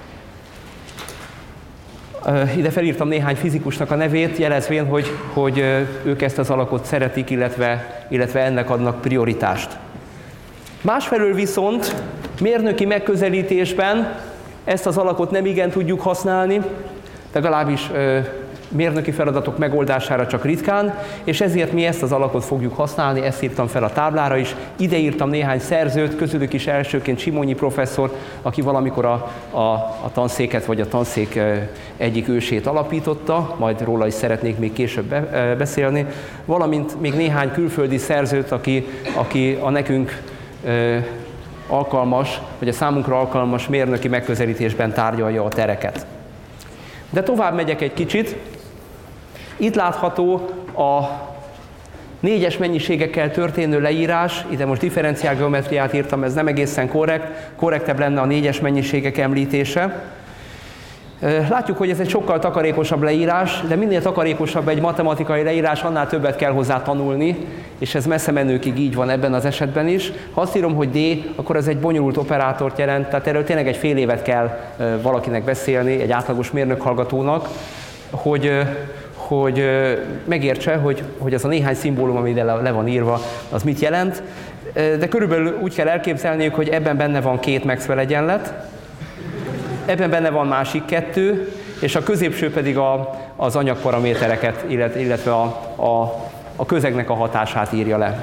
Ide felírtam néhány fizikusnak a nevét, jelezvén, hogy, hogy ők ezt az alakot szeretik, illetve, illetve ennek adnak prioritást. Másfelől viszont mérnöki megközelítésben ezt az alakot nem igen tudjuk használni, legalábbis mérnöki feladatok megoldására csak ritkán, és ezért mi ezt az alakot fogjuk használni, ezt írtam fel a táblára is. Ide írtam néhány szerzőt, közülük is elsőként Simonyi professzor, aki valamikor a, a, a tanszéket vagy a tanszék egyik ősét alapította, majd róla is szeretnék még később be, beszélni, valamint még néhány külföldi szerzőt, aki, aki a nekünk alkalmas, vagy a számunkra alkalmas mérnöki megközelítésben tárgyalja a tereket. De tovább megyek egy kicsit. Itt látható a négyes mennyiségekkel történő leírás, ide most differenciálgeometriát írtam, ez nem egészen korrekt, korrektebb lenne a négyes mennyiségek említése. Látjuk, hogy ez egy sokkal takarékosabb leírás, de minél takarékosabb egy matematikai leírás, annál többet kell hozzá tanulni, és ez messze menőkig így van ebben az esetben is. Ha azt írom, hogy D, akkor ez egy bonyolult operátort jelent, tehát erről tényleg egy fél évet kell valakinek beszélni, egy átlagos mérnökhallgatónak, hogy, hogy megértse, hogy, hogy az a néhány szimbólum, ami ide le van írva, az mit jelent. De körülbelül úgy kell elképzelniük, hogy ebben benne van két Maxwell egyenlet, ebben benne van másik kettő, és a középső pedig a, az anyagparamétereket, illetve a, a, a közegnek a hatását írja le.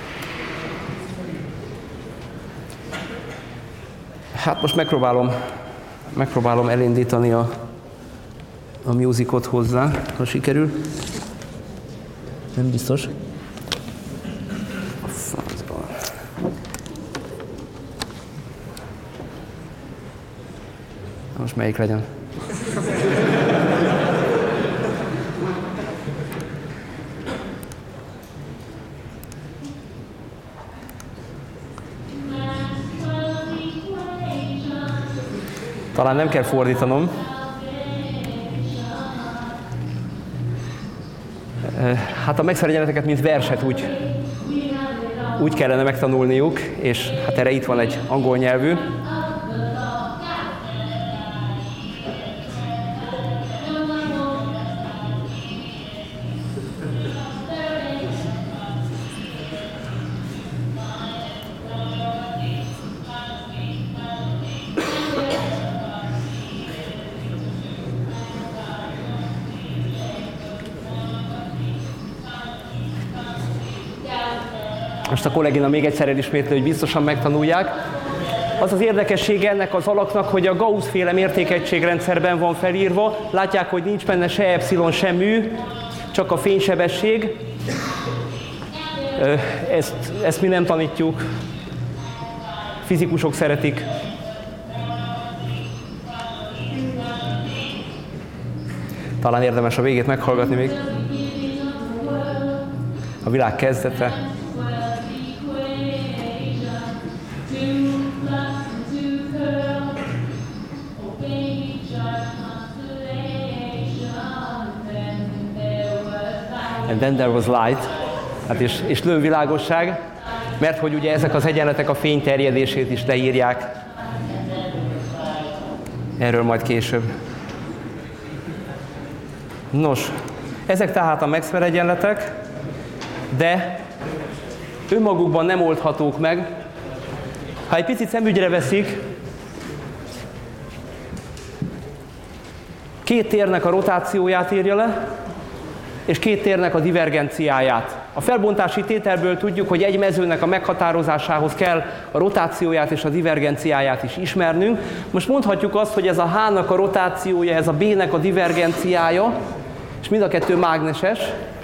Hát most megpróbálom, megpróbálom elindítani a, a musicot hozzá, ha sikerül. Nem biztos. Most melyik legyen? Talán nem kell fordítanom. Hát a Maxwell egyenleteket, mint verset úgy, úgy kellene megtanulniuk, és hát erre itt van egy angol nyelvű. Most a kollégina még egyszer elismétli, hogy biztosan megtanulják. Az az érdekessége ennek az alaknak, hogy a Gauss-féle mértékegységrendszerben van felírva. Látják, hogy nincs benne se epszilon, se mű, csak a fénysebesség. Ezt, ezt mi nem tanítjuk. Fizikusok szeretik. Talán érdemes a végét meghallgatni még. A világ kezdete. And then there was light, hát és, és lővilágosság, mert hogy ugye ezek az egyenletek a fény terjedését is leírják. Erről majd később. Nos, ezek tehát a Maxwell egyenletek, de önmagukban nem oldhatók meg. Ha egy picit szemügyre veszik, két térnek a rotációját írja le, és két térnek a divergenciáját. A felbontási tételből tudjuk, hogy egy mezőnek a meghatározásához kell a rotációját és a divergenciáját is ismernünk. Most mondhatjuk azt, hogy ez a H-nak a rotációja, ez a B-nek a divergenciája, és mind a kettő mágneses,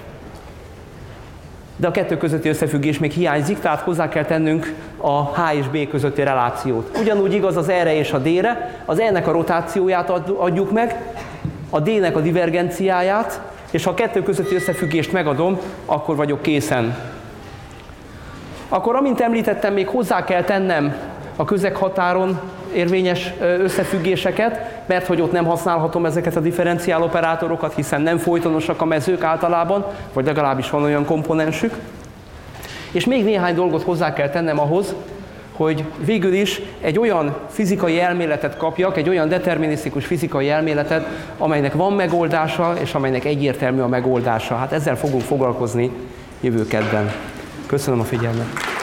de a kettő közötti összefüggés még hiányzik, tehát hozzá kell tennünk a H és B közötti relációt. Ugyanúgy igaz az E-re és a D-re, az E-nek a rotációját adjuk meg, a D-nek a divergenciáját, és ha a kettő közötti összefüggést megadom, akkor vagyok készen. Akkor, amint említettem, még hozzá kell tennem a közeghatáron érvényes összefüggéseket, mert hogy ott nem használhatom ezeket a differenciál operátorokat, hiszen nem folytonosak a mezők általában, vagy legalábbis van olyan komponensük. És még néhány dolgot hozzá kell tennem ahhoz, hogy végül is egy olyan fizikai elméletet kapjak, egy olyan determinisztikus fizikai elméletet, amelynek van megoldása, és amelynek egyértelmű a megoldása. Hát ezzel fogunk foglalkozni jövő kedden. Köszönöm a figyelmet!